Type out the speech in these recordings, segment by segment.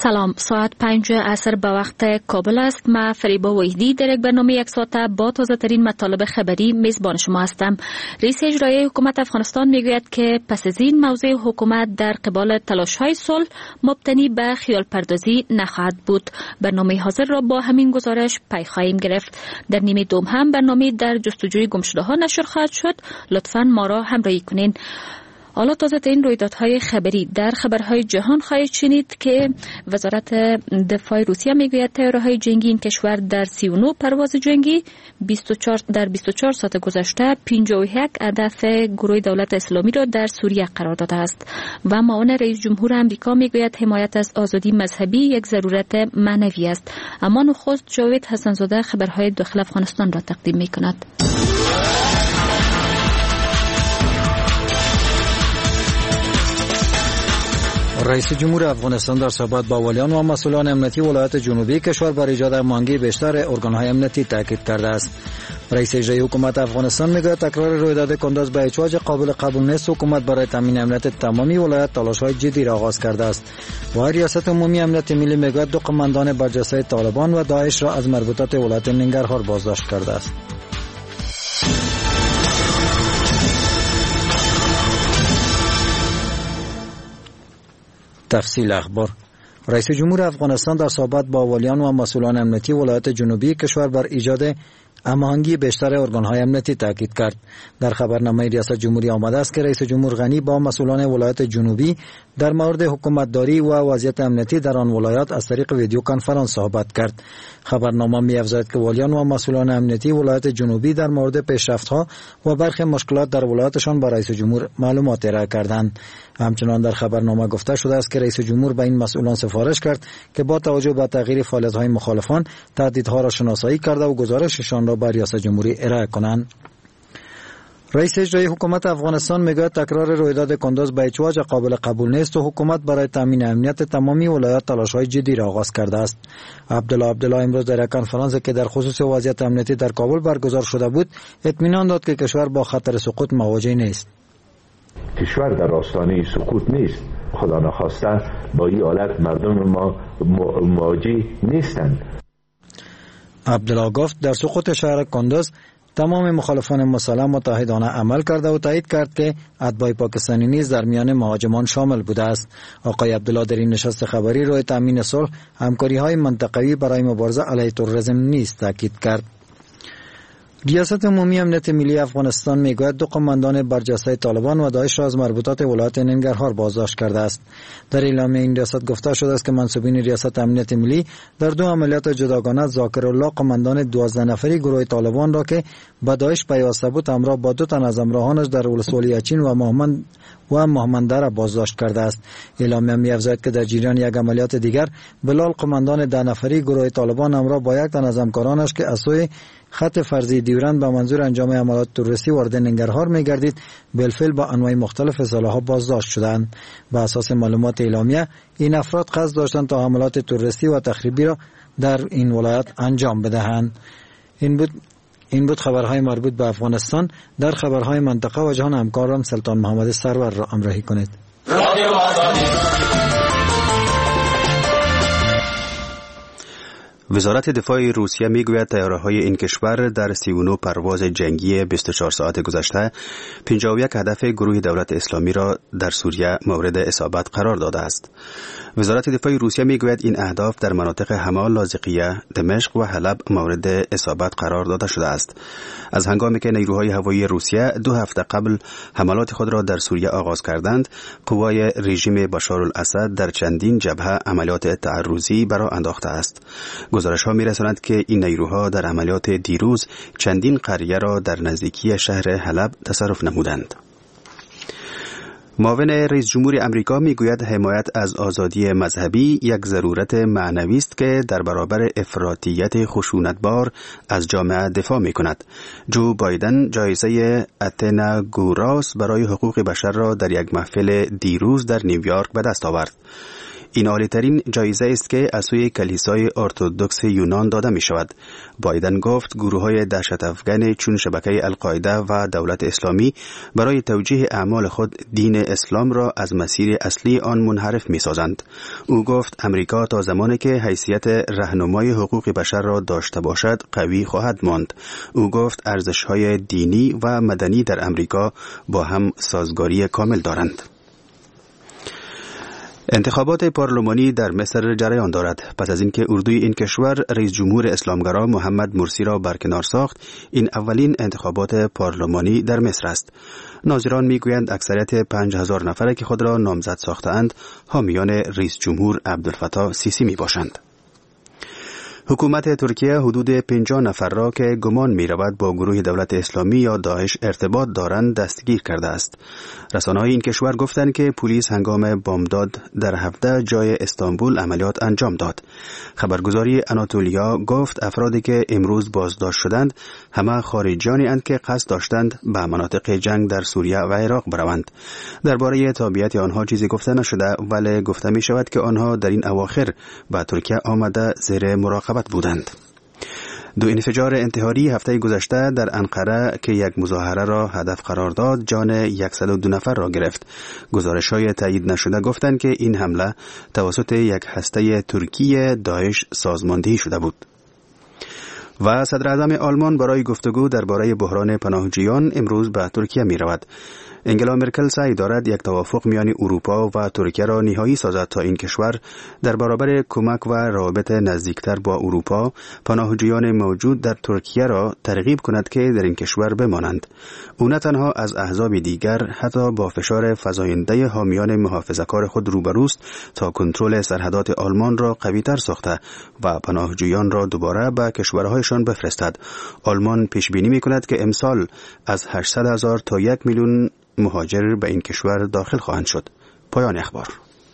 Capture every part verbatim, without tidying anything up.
سلام، ساعت پنج عصر به وقت کابل است. من فریبا وحیدی در یک برنامه یک ساعته با تازه ترین مطالب خبری میزبان شما هستم. رئیس اجرایی حکومت افغانستان میگوید که پس از این موضع حکومت در قبال تلاش‌های صلح مبتنی به خیال پردازی نخواهد بود. برنامه حاضر را با همین گزارش پی خواهیم گرفت. در نیمه دوم هم برنامه در جستجوی گمشده‌ها نشر خواهد شد. لطفاً ما را همراهی کنین. حالا تازه ترین رویدادهای خبری در خبرهای جهان خواهید شنید که وزارت دفاع روسیه میگوید طیاره‌های جنگی این کشور در سی و نه پرواز جنگی بیست و چهار در بیست و چهار ساعت گذشته پنجاه و یک هدف گروه دولت اسلامی را در سوریه قرار داده است. و معاون رئیس جمهور آمریکا میگوید حمایت از آزادی مذهبی یک ضرورت معنوی است. اما نخست جاوید حسن‌زاده خبرهای داخل افغانستان را تقدیم میکند. رئیس جمهور افغانستان در صحبت با والیان و مسئولان امنیتی ولایت جنوبی کشور بر ایجاد هماهنگی بیشتر ارگان‌های امنیتی تاکید کرده است. رئیس اجرایی حکومت افغانستان میگوید تکرار رویداد کنداز به هیچ وجه قابل قبول نیست. حکومت برای تامین امنیت تمامی ولایت تلاش‌های جدی را آغاز کرده است. و ریاست عمومی امنیت ملی میگوید دو قماندان برجسته طالبان و داعش را از مربوطات ولایت ننگرهار بازداشت کرده است. تفصیل اخبار. رئیس جمهور افغانستان در صحبت با والیان و مسئولان امنیتی ولایت جنوبی کشور بر ایجاد هماهنگی بیشتر ارگان‌های امنیتی تاکید کرد. در خبرنامه ریاست جمهوری آمده است که رئیس جمهور غنی با مسئولان ولایت جنوبی در مورد حکومتداری و وضعیت امنیتی در آن ولایت از طریق ویدیو کنفرانس صحبت کرد. خبرنامه می‌افزاید که والیان و مسئولان امنیتی ولایت جنوبی در مورد پیشرفت‌ها و برخی مشکلات در ولایتشان با رئیس جمهور معلومات ارائه کردند. همچنان در خبرنامه گفته شده است که رئیس جمهور به این مسئولان سفارش کرد که با توجه به تغییر فعالیت‌های مخالفان تهدیدها را شناسایی کرده و گزارششان را به ریاست جمهوری ارائه کنند. رئیس اجرایی حکومت افغانستان میگوید تکرار رویداد کنداز به هیچ وجه قابل قبول نیست و حکومت برای تامین امنیت تمامی ولایات تلاش‌های جدی را آغاز کرده است. عبدالله عبدالله امروز در یک کنفرانسی که در خصوص وضعیت امنیتی در کابل برگزار شده بود اطمینان داد که کشور با خطر سقوط مواجه نیست. کشور در آستانه سقوط نیست. خدا نخواسته با این حالت مردم ما مواجه نیستند. عبدالله گفت در سقوط شهر کنداز تمام مخالفان مسلح متحدانه عمل کرده و تایید کرد که اتباع پاکستانی نیز در میان مهاجمان شامل بوده است. آقای عبدالله در این نشست خبری روی تامین صلح همکاری‌های منطقوی برای مبارزه علیه تروریسم نیز تاکید کرد. ریاست عمومی امنیت ملی افغانستان میگوید دو قماندان برجسته طالبان و داعش را از مربوطات ولایت ننگرهار بازداشت کرده است. در اعلامیه این ریاست گفته شده است که منصوبین ریاست امنیت ملی در دو عملیات جداگانه ذاکرالله قماندان دوازده نفری گروه طالبان را که به داعش پیوسته بود همراه با دو تن از همراهانش در ولسوالی اچین و محمد و محمد را بازداشت کرده است. اعلامیه می‌افزاید که در جریان یک عملیات دیگر بلال قماندان ده نفری گروه طالبان همراه با یک تن از همکارانش که از سوی خط فرضی دیورند به منظور انجام عملیات تروریستی وارد ننگرهار می‌گردید بالفعل با انواع مختلف اصطلاح‌ها بازداشت شدند. بر اساس معلومات اعلامیه این افراد قصد داشتند تا حملات تروریستی و تخریبی را در این ولایت انجام بدهند. این بود این بود خبرهای مربوط به افغانستان. در خبرهای منطقه و جهان همکارم سلطان محمد سرور را همراهی کنید. وزارت دفاع روسیه میگوید طیاره‌های این کشور در سی و نه پرواز جنگی بیست و چهار ساعت گذشته پنجاه و یک هدف گروه دولت اسلامی را در سوریه مورد اصابت قرار داده است. وزارت دفاع روسیه میگوید این اهداف در مناطق حما، لاذقیه، دمشق و حلب مورد اصابت قرار داده شده است. از هنگامی که نیروهای هوایی روسیه دو هفته قبل حملات خود را در سوریه آغاز کردند، قوای رژیم بشار الاسد در چندین جبهه عملیات تعرضی برا انداخته است. گزارش ها می رساند که این نیروها در عملیات دیروز چندین قریه را در نزدیکی شهر حلب تصرف نمودند. معاون رئیس جمهور امریکا میگوید حمایت از آزادی مذهبی یک ضرورت معنوی است که در برابر افراطیت خشونتبار از جامعه دفاع می کند. جو بایدن جایزه اتنا گوراس برای حقوق بشر را در یک محفل دیروز در نیویورک به دست آورد. این عالی‌ترین جایزه است که از سوی کلیسای ارتدوکس یونان داده می شود. بایدن گفت گروه‌های دهشت افغان چون شبکه القاعده و دولت اسلامی برای توجیه اعمال خود دین اسلام را از مسیر اصلی آن منحرف می سازند. او گفت امریکا تا زمانی که حیثیت راهنمای حقوق بشر را داشته باشد قوی خواهد ماند. او گفت ارزش‌های دینی و مدنی در امریکا با هم سازگاری کامل دارند. انتخابات پارلمانی در مصر جریان دارد. پس از اینکه اردوی این کشور رئیس جمهور اسلامگرا محمد مرسی را برکنار ساخت، این اولین انتخابات پارلمانی در مصر است. ناظران میگویند اکثریت پنج هزار نفره که خود را نامزد ساختند حامیان رئیس جمهور عبدالفتاح سیسی می باشند. حکومت ترکیه حدود پنجاه نفر را که گمان می رود با گروه دولت اسلامی یا داعش ارتباط دارند دستگیر کرده است. رسانه‌های این کشور گفتند که پلیس هنگام بمبداد در هفده جای استانبول عملیات انجام داد. خبرگزاری آناتولیا گفت افرادی که امروز بازداشت شدند همه خارجیانی اند که قصد داشتند به مناطق جنگ در سوریه و عراق بروند. درباره تابعیت آنها چیزی گفته نشده، ولی گفته می شود که آنها در این اواخر به ترکیه آمده زیر مراقبت بودند. دو انفجار انتحاری هفته گذشته در انقره که یک مظاهره را هدف قرار داد جان صد و دو نفر را گرفت. گزارش‌های تایید نشده گفتند که این حمله توسط یک هسته ترکی داعش سازماندهی شده بود. و صدر اعظم آلمان برای گفتگو درباره بحران پناهجویان امروز به ترکیه می رود. انگلا مرکل سعی دارد یک توافق میان اروپا و ترکیه را نهایی سازد تا این کشور در برابر کمک و روابط نزدیکتر با اروپا پناهجویان موجود در ترکیه را ترغیب کند که در این کشور بمانند. او نه تنها از احزاب دیگر حتی با فشار فزاینده حامیان محافظه‌کار خود روبروست تا کنترل سرحدات آلمان را قوی‌تر ساخته و پناهجویان را دوباره به کشورهایشان بفرستد. آلمان پیش بینی می‌کند که امسال از هشتصد هزار تا یک میلیون مهاجر به این کشور داخل خواهند شد. پایان اخبار.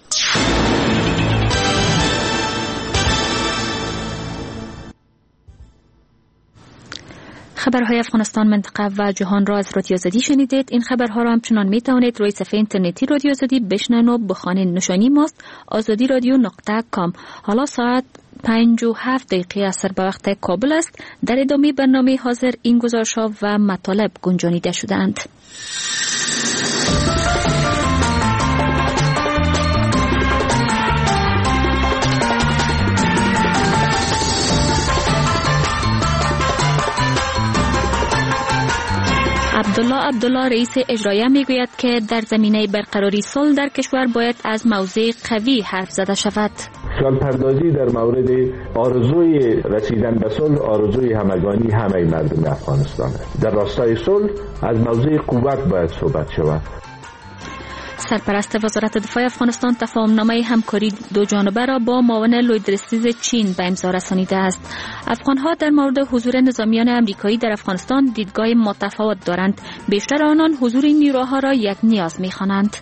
خبرهای افغانستان، منطقه و جهان را از رادیو آزادی شنیدید. این خبرها را همچنان می توانید روی صفحه اینترنتی رادیو آزادی بشنوید و بخوانید. نشانی ماست آزادی رادیو نقطه کام. حالا ساعت پنج و هفت دقیقه اثر به وقت کابل است. در ادامه برنامه حاضر این گزارش‌ها و مطالب گنجانیده شدند. عبدالله عبدالله رئیس اجرایه میگوید که در زمینه برقراری صلح در کشور باید از موضع قوی حرف زده شود. خیال پردازی در مورد آرزوی رسیدن به صلح آرزوی همگانی همه مردم افغانستان است. در راستای صلح از موضع قوت باید صحبت شود. سرپرست وزارت دفاع افغانستان تفاهمنامه همکاری دو جانبه را با معاون لویدرسیز چین به امضا رسانیده است. افغانها در مورد حضور نظامیان امریکایی در افغانستان دیدگاه متفاوت دارند. بیشتر آنان حضور این نیروها را یک نیاز می‌خوانند.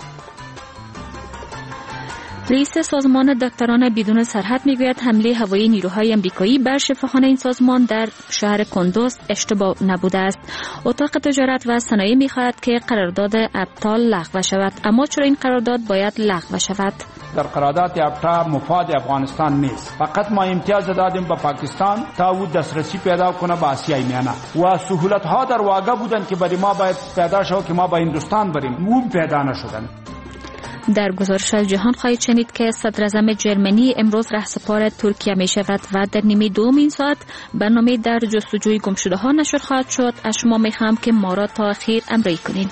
رئیس سازمان دکتران بدون سرحد میگوید حمله هوایی نیروهای امریکایی بر شفاخانه این سازمان در شهر کندوز اشتباه نبوده است. اتاق تجارت و صنایع میخواهد که قرارداد ابطال لغو شود، اما چرا این قرارداد باید لغو شود؟ در قرارداد ابطال مفاد افغانستان نیست. فقط ما امتیاز دادیم به پاکستان تا او دسترسی پیدا کنه به آسیای میانه و سهولت ها در واقع بودن که برای ما باید پیدا شود که ما به هندوستان بریم، اون پیدا نشدن. در گزارش از جهان خواهید شنید که صدر اعظم جرمنی امروز رهسپار ترکیه می شود و در نیمه دوم این ساعت برنامه در جستجوی گمشده ها نشر خواهد شد. از شما می خواهم که ما را تا اخیر همراهی کنید.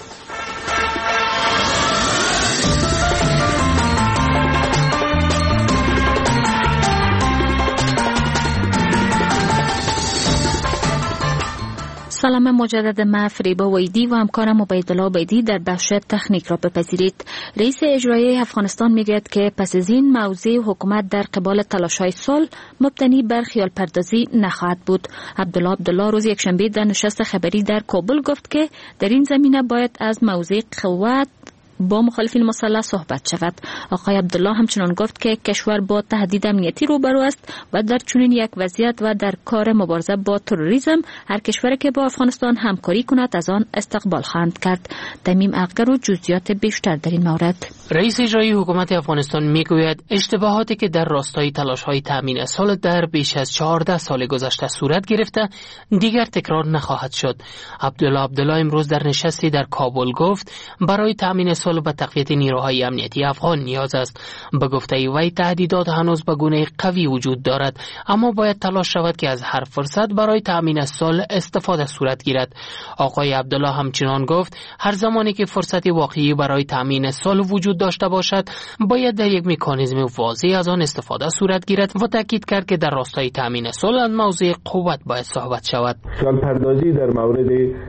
سلام مجدد، من فریبا ویدی و همکارم عبیدالله عبیدی در بخش تکنیک را بپذیرید. رئیس اجرایی افغانستان میگوید که پس از این موضع حکومت در قبال تلاش‌های صلح مبتنی بر خیال پردازی نخواهد بود. عبدالله عبدالله روز یکشنبه در نشست خبری در کابل گفت که در این زمینه باید از موضع قوت با مخالفین مسلح صحبت شود. آقای عبدالله همچنان گفت که کشور با تهدید امنیتی روبرو است و در چنین یک وضعیت و در کار مبارزه با تروریسم هر کشوری که با افغانستان همکاری کند از آن استقبال خواهند کرد. تمیم اقگر و جزئیات بیشتر در این مورد. رئیس اجرایی حکومت افغانستان میگوید اشتباهاتی که در راستای تلاش‌های تامین صلح در بیش از چهارده سال گذشته صورت گرفته دیگر تکرار نخواهد شد. عبدالله عبدالله امروز در نشستی در کابل گفت برای تامین صلح به تقویت نیروهای امنیتی افغان نیاز است. به گفته وی تهدیدات هنوز به گونه قوی وجود دارد، اما باید تلاش شود که از هر فرصت برای تامین صلح استفاده صورت گیرد. آقای عبدالله همچنان گفت هر زمانی که فرصت واقعی برای تامین صلح وجود داشته باشد باید در یک مکانیزم واضح از آن استفاده صورت گیرد و تاکید کرد که در راستای تامین صلح از موضوع قوت باید صحبت شود. خیال پردازی در مورد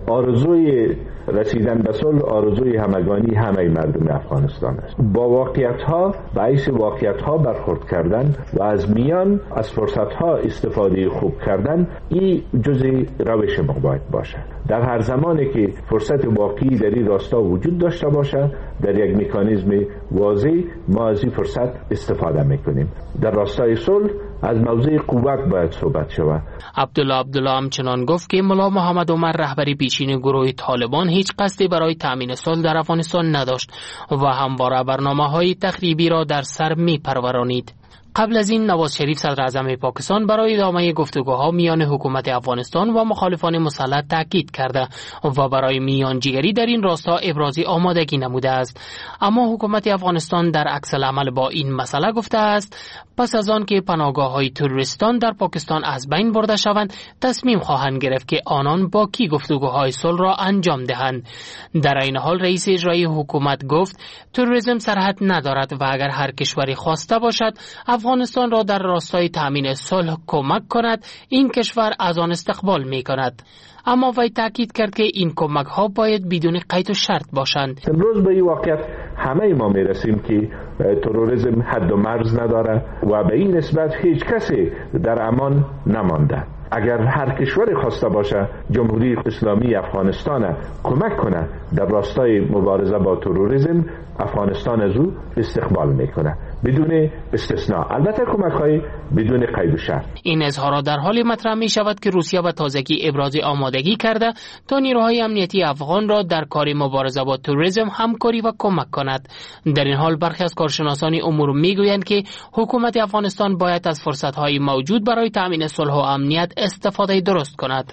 آرزوی رسیدن به صلح آرزوی همگانی همه مردم افغانستان است. با واقعیت‌ها باعث واقعیت‌ها برخورد کردن و از میان از فرصت‌ها استفاده خوب کردن این جزء روش ما باید باشد. در هر زمانی که فرصت واقعی در این راستا وجود داشته باشد در یک مکانیزم واضح ما از این فرصت استفاده میکنیم. در راستای صلح از موضوع قوت باید صحبت شود. عبدالله عبدالله همچنان گفت که ملا محمد عمر رهبری پیشین گروه طالبان هیچ قصدی برای تامین صلح در افغانستان نداشت و همواره برنامه‌های تخریبی را در سر می‌پرورانید. قبل از این نواز شریف صدر اعظم پاکستان برای ادامه گفتگوها میان حکومت افغانستان و مخالفان مسلح تاکید کرده و برای میانجیگری در این راستا ابراز آمادگی نموده است. اما حکومت افغانستان در عکس العمل با این مسئله گفته است پس از آن که پناهگاه‌های تروریستان در پاکستان از بین برده شوند تصمیم خواهند گرفت که آنان با کی گفتگوهای صلح را انجام دهند. در این حال رئیس اجرایی حکومت گفت تروریسم سرحد ندارد و اگر هر کشوری خواسته باشد افغانستان را در راستای تامین صلح کمک کند این کشور از آن استقبال می کند. اما وی تاکید کرد که این کمک ها باید بدون قید و شرط باشند. امروز به این واقعیت همه ما می رسیم که تروریسم حد و مرز نداره و به این نسبت هیچ کسی در امان نمانده. اگر هر کشوری خواسته باشه جمهوری اسلامی افغانستان کمک کنه در راستای مبارزه با تروریسم افغانستان از او استقبال میکنه بدون استثناء، البته کمک‌های بدون قید و شرط. این اظهارات در حالی مطرح می شود که روسیه به تازگی ابراز آمادگی کرده تا نیروهای امنیتی افغان را در کار مبارزه با تروریسم همکاری و کمک کند. در این حال برخی از کارشناسان امور میگویند که حکومت افغانستان باید از فرصت‌های موجود برای تامین صلح و امنیت استفاده درست کند.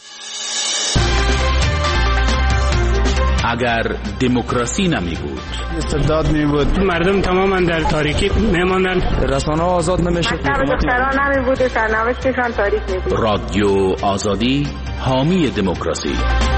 اگر دموکراسی نمی بود، استبداد می بود، مردم تماما در تاریکی میماندن، رسانه ها آزاد نمیشد، دختران نمی بود و سرنوشتشان تاریک می بود. رادیو آزادی حامی دموکراسی.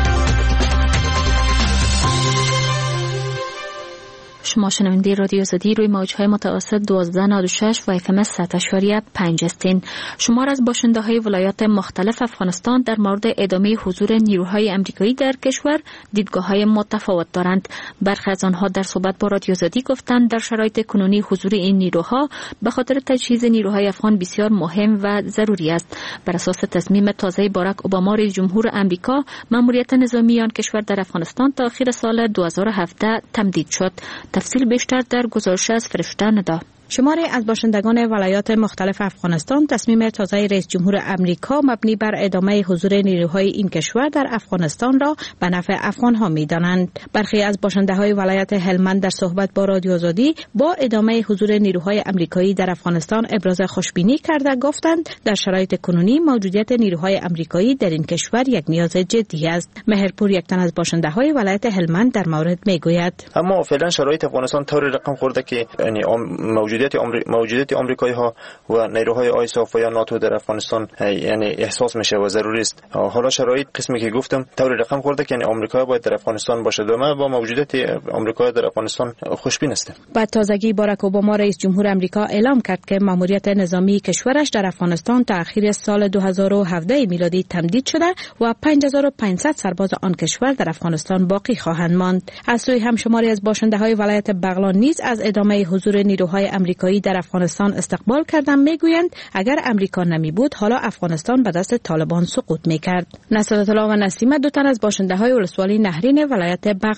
شما شنونده رادیو آزادی روی موج‌های متوسط دوازده نود و شش و اف ام صد و پنج هستین. شمار از باشنده‌های ولایات مختلف افغانستان در مورد ادامه حضور نیروهای آمریکایی در کشور دیدگاه‌های متفاوت دارند. برخی از آنها در صحبت با رادیو آزادی گفتند در شرایط کنونی حضور این نیروها به خاطر تجهیز نیروهای افغان بسیار مهم و ضروری است. بر اساس تصمیم تازه باراک اوباما رئیس جمهور آمریکا، مأموریت نظامی آن کشور در افغانستان تا آخر سال دو هزار و هفده تمدید شد. تفصیل بیشتر در گزارش از فرشته ندا. شماری از باشندگان ولایات مختلف افغانستان تصمیم تازه رئیس جمهور آمریکا مبنی بر ادامه حضور نیروهای این کشور در افغانستان را به نفع افغان‌ها می‌دانند. برخی از باشنده‌های ولایت هلمند در صحبت با رادیو آزادی با ادامه حضور نیروهای آمریکایی در افغانستان ابراز خوشبینی کرده گفتند در شرایط کنونی موجودیت نیروهای آمریکایی در این کشور یک نیاز جدی است. مهرپور یک تن از باشنده‌های ولایت هلمند در مورد می‌گوید: اما فعلا شرایط افغانستان طور رقم خورده که یعنی موجودیت موجودیت آمریکایی ها و نیروهای آیساف و یا ناتو در افغانستان یعنی احساس میشه و ضروری است. حالا شرایط قسمی که گفتم طور رقم خورده که یعنی آمریکا باید در افغانستان باشه و ما با موجودیت آمریکا در افغانستان خوشبین هستیم. بعد تازگی باراک اوباما رئیس جمهور آمریکا اعلام کرد که مأموریت نظامی کشورش در افغانستان تا اخیر سال دو هزار و هفده میلادی تمدید شده و پنج هزار و پانصد سرباز آن کشور در افغانستان باقی خواهند ماند. از سوی هم شماری از باشنده‌های ولایت بغلان نیز از ادامه حضور نیروهای آمریکایی در افغانستان استقبال کردند. میگویند اگر امریکا نمی بود حالا افغانستان به دست طالبان سقوط میکرد. نصرت الله و نسیمه دو تن از باشنده‌های ولسوالی نهرین ولایت بغلان: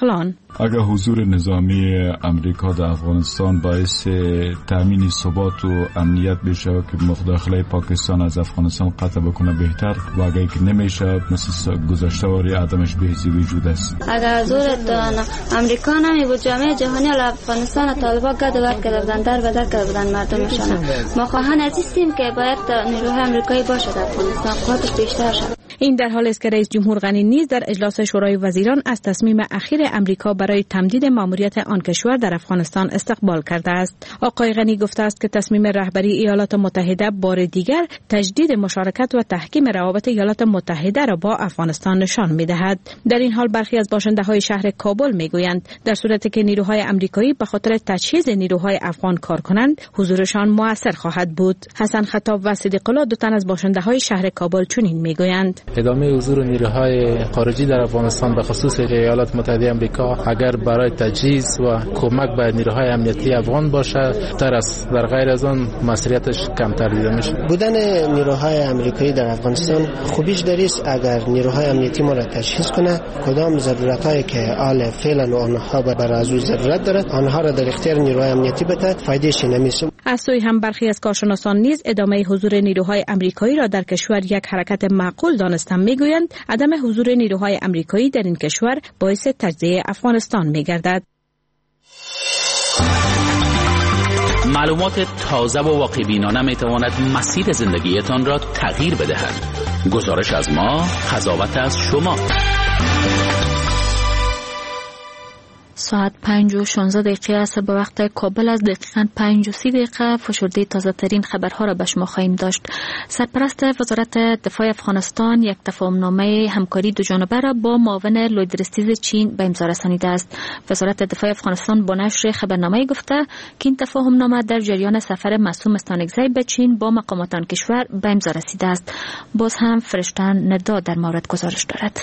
اگر حضور نظامی امریکا در افغانستان باعث تامین ثبات و امنیت بشه که مداخله پاکستان از افغانستان قطع بکنه بهتر، و اگر که نمیشه مثل گذشته واری عدمش بهزی وجود است. اگر حضور امریکا نمی بود جامعه جهانی علی افغانستان طالبان گد و ورد کرده بودن، در بدر کرده بودن مردمشان. ما خواهان ازیستیم که باید نیروهای امریکایی باشه در افغانستان، قدرت بیشتر شد. این در حالی است که رئیس جمهور غنی نیز در اجلاس شورای وزیران از تصمیم اخیر امریکا برای تمدید ماموریت آن کشور در افغانستان استقبال کرده است. آقای غنی گفته است که تصمیم رهبری ایالات متحده بار دیگر تجدید مشارکت و تحکیم روابط ایالات متحده را با افغانستان نشان می‌دهد. در این حال برخی از باشنده‌های شهر کابل می‌گویند در صورتی که نیروهای امریکایی به خاطر تجهیز نیروهای افغان کار کنند، حضورشان موثر خواهد بود. حسن خطاب و صدیق الله، دو تن از باشنده‌های شهر کابل، چنین می‌گویند: ادامه حضور نیروهای خارجی در افغانستان به خصوص ایالات متحده آمریکا اگر برای تجهیز و کمک به نیروهای امنیتی افغان باشه تر است، در غیر از آن مسئولیتش کمتر دیده میشه. بودن نیروهای امریکایی در افغانستان خوبیش در است اگر نیروهای امنیتی ما را تجهیز کنه، کدام ضرورتایی که آل فعلا و آنها بر از او ضرورت دارد آنها را در اختیار نیروهای امنیتی بده، فایدهش نمیشه. از سوی هم برخی از کارشناسان نیز ادامه حضور نیروهای امریکایی را در کشور یک حرکت معقول دانستند. میگویند عدم حضور نیروهای امریکایی در این کشور باعث تجزیه افغانستان میگردد. معلومات تازه و واقع بینانه می تواند مسیر زندگیتان را تغییر بدهد. گزارش از ما، قضاوت از شما. ساعت پنج و شانزده دقیقه است به وقت کابل. از دقیقاً پنج و سی دقیقه فشرده تازه ترین خبرها را به شما خواهیم داشت. سرپرست وزارت دفاع افغانستان یک تفاهمنامه همکاری دو جانبه را با معاون لویدرستیز چین به امضا رسانیده است. وزارت دفاع افغانستان با نشر خبرنامه گفته که این تفاهمنامه در جریان سفر معصوم استانکزی به چین با مقامات آن کشور به امضا رسیده است. باز هم فرشتن ندا در مورد گزارش دارد.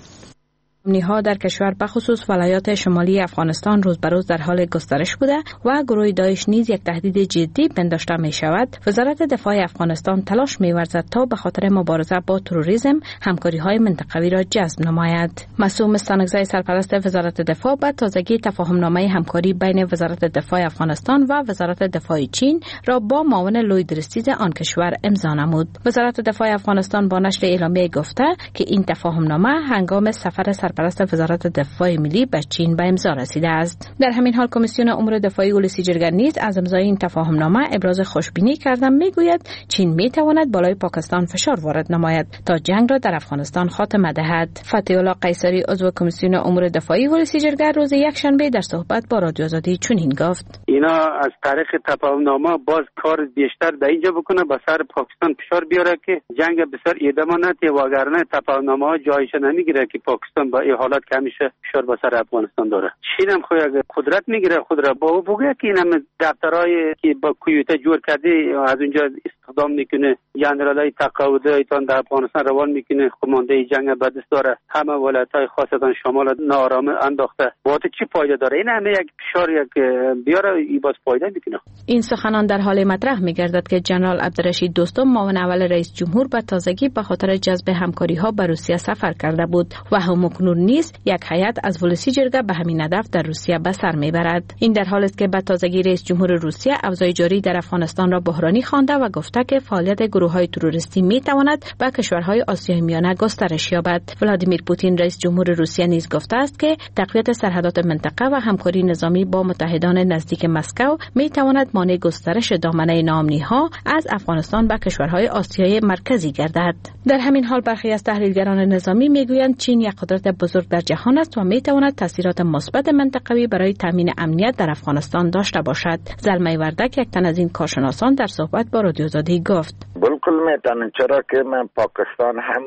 امنی‌ها در کشور بخصوص ولایات شمالی افغانستان روز به روز در حال گسترش بوده و گروه داعش نیز یک تهدید جدی پنداشته می شود. وزارت دفاع افغانستان تلاش می ورزد تا به خاطر مبارزه با تروریسم همکاری های منطقوی را جذب نماید. معصوم استانکزی، سرپرست وزارت دفاع، به تازگی تفاهمنامه همکاری بین وزارت دفاع افغانستان و وزارت دفاع چین را با معاون لویدرستیز آن کشور امضا نمود. وزارت دفاع افغانستان با نشر اعلامیه گفته که این تفاهمنامه هنگام سفر سرپرست وزارت دفاع ملی به چین به امضا رسیده است. در همین حال کمیسیون امور دفاعی ولسی جرگه نیز از امضای این تفاهمنامه ابراز خوشبینی کرده. میگوید چین میتواند بالای پاکستان فشار وارد نماید تا جنگ را در افغانستان خاتمه دهد. فتحی الله قیصری، عضو کمیسیون امور دفاعی ولسی جرگه، روز یکشنبه در صحبت با رادیو آزادی چنین گفت: اینا از طریق تفاهمنامه باز کار بیشتر در اینجا بکنه، به سر پاکستان فشار بیاره که جنگ بسیار ادامه نده، وگرنه تفاهمنامه ها جایش نمیگیره که پاکستان با این حالت که همیشه فشار به سر افغانستان داره. چین هم خود قدرت میگیره، خود را با بگه که این هم دفترهای که با کویوتا جور کرده از اونجا استخدام میکنه، جنرالای تقاعده ایتان در افغانستان روان میکنه، کمانده جنگ به دست داره، همه ولایت‌های خاصتان شمال نارام انداخته. با چی فایده داره؟ این همه یک فشار یک بیاره ای باز فایده میکنه. این سخنان در حال مطرح میگردد که جنرال عبدالرشید دوستم، معاون اول رئیس جمهور، به تازگی به خاطر جذب همکاری ها به روسیه سفر کرده بود و همکنون نیز یک هیئت از ولسی جرگه به همین هدف در روسیه به سر میبرد. این در حالی است که به تازگی رئیس جمهور روسیه اوضاع جاری در افغانستان را بحرانی خوانده و گفته که فعالیت گروه‌های تروریستی میتواند به کشورهای آسیای میانه گسترش یابد. ولادیمیر پوتین، رئیس جمهور روسیه، نیز گفته است که تقویت سرحدات منطقه و همکاری نظامی با متحدان نزدیک مسکو میتواند مانع گسترش دامنه ناامنی‌ها از افغانستان به کشورهای آسیای مرکزی گردد. در همین حال برخی از تحلیلگران نظامی میگویند چین یک قدرت بزرگ در جهان است و میتواند تاثیرات مثبت منطقوی برای تامین امنیت در افغانستان داشته باشد. زلمه وردک، یک تن از این کارشناسان، در صحبت با رادیو آزادی گفت: بالکل میتونه، چرا که من پاکستان هم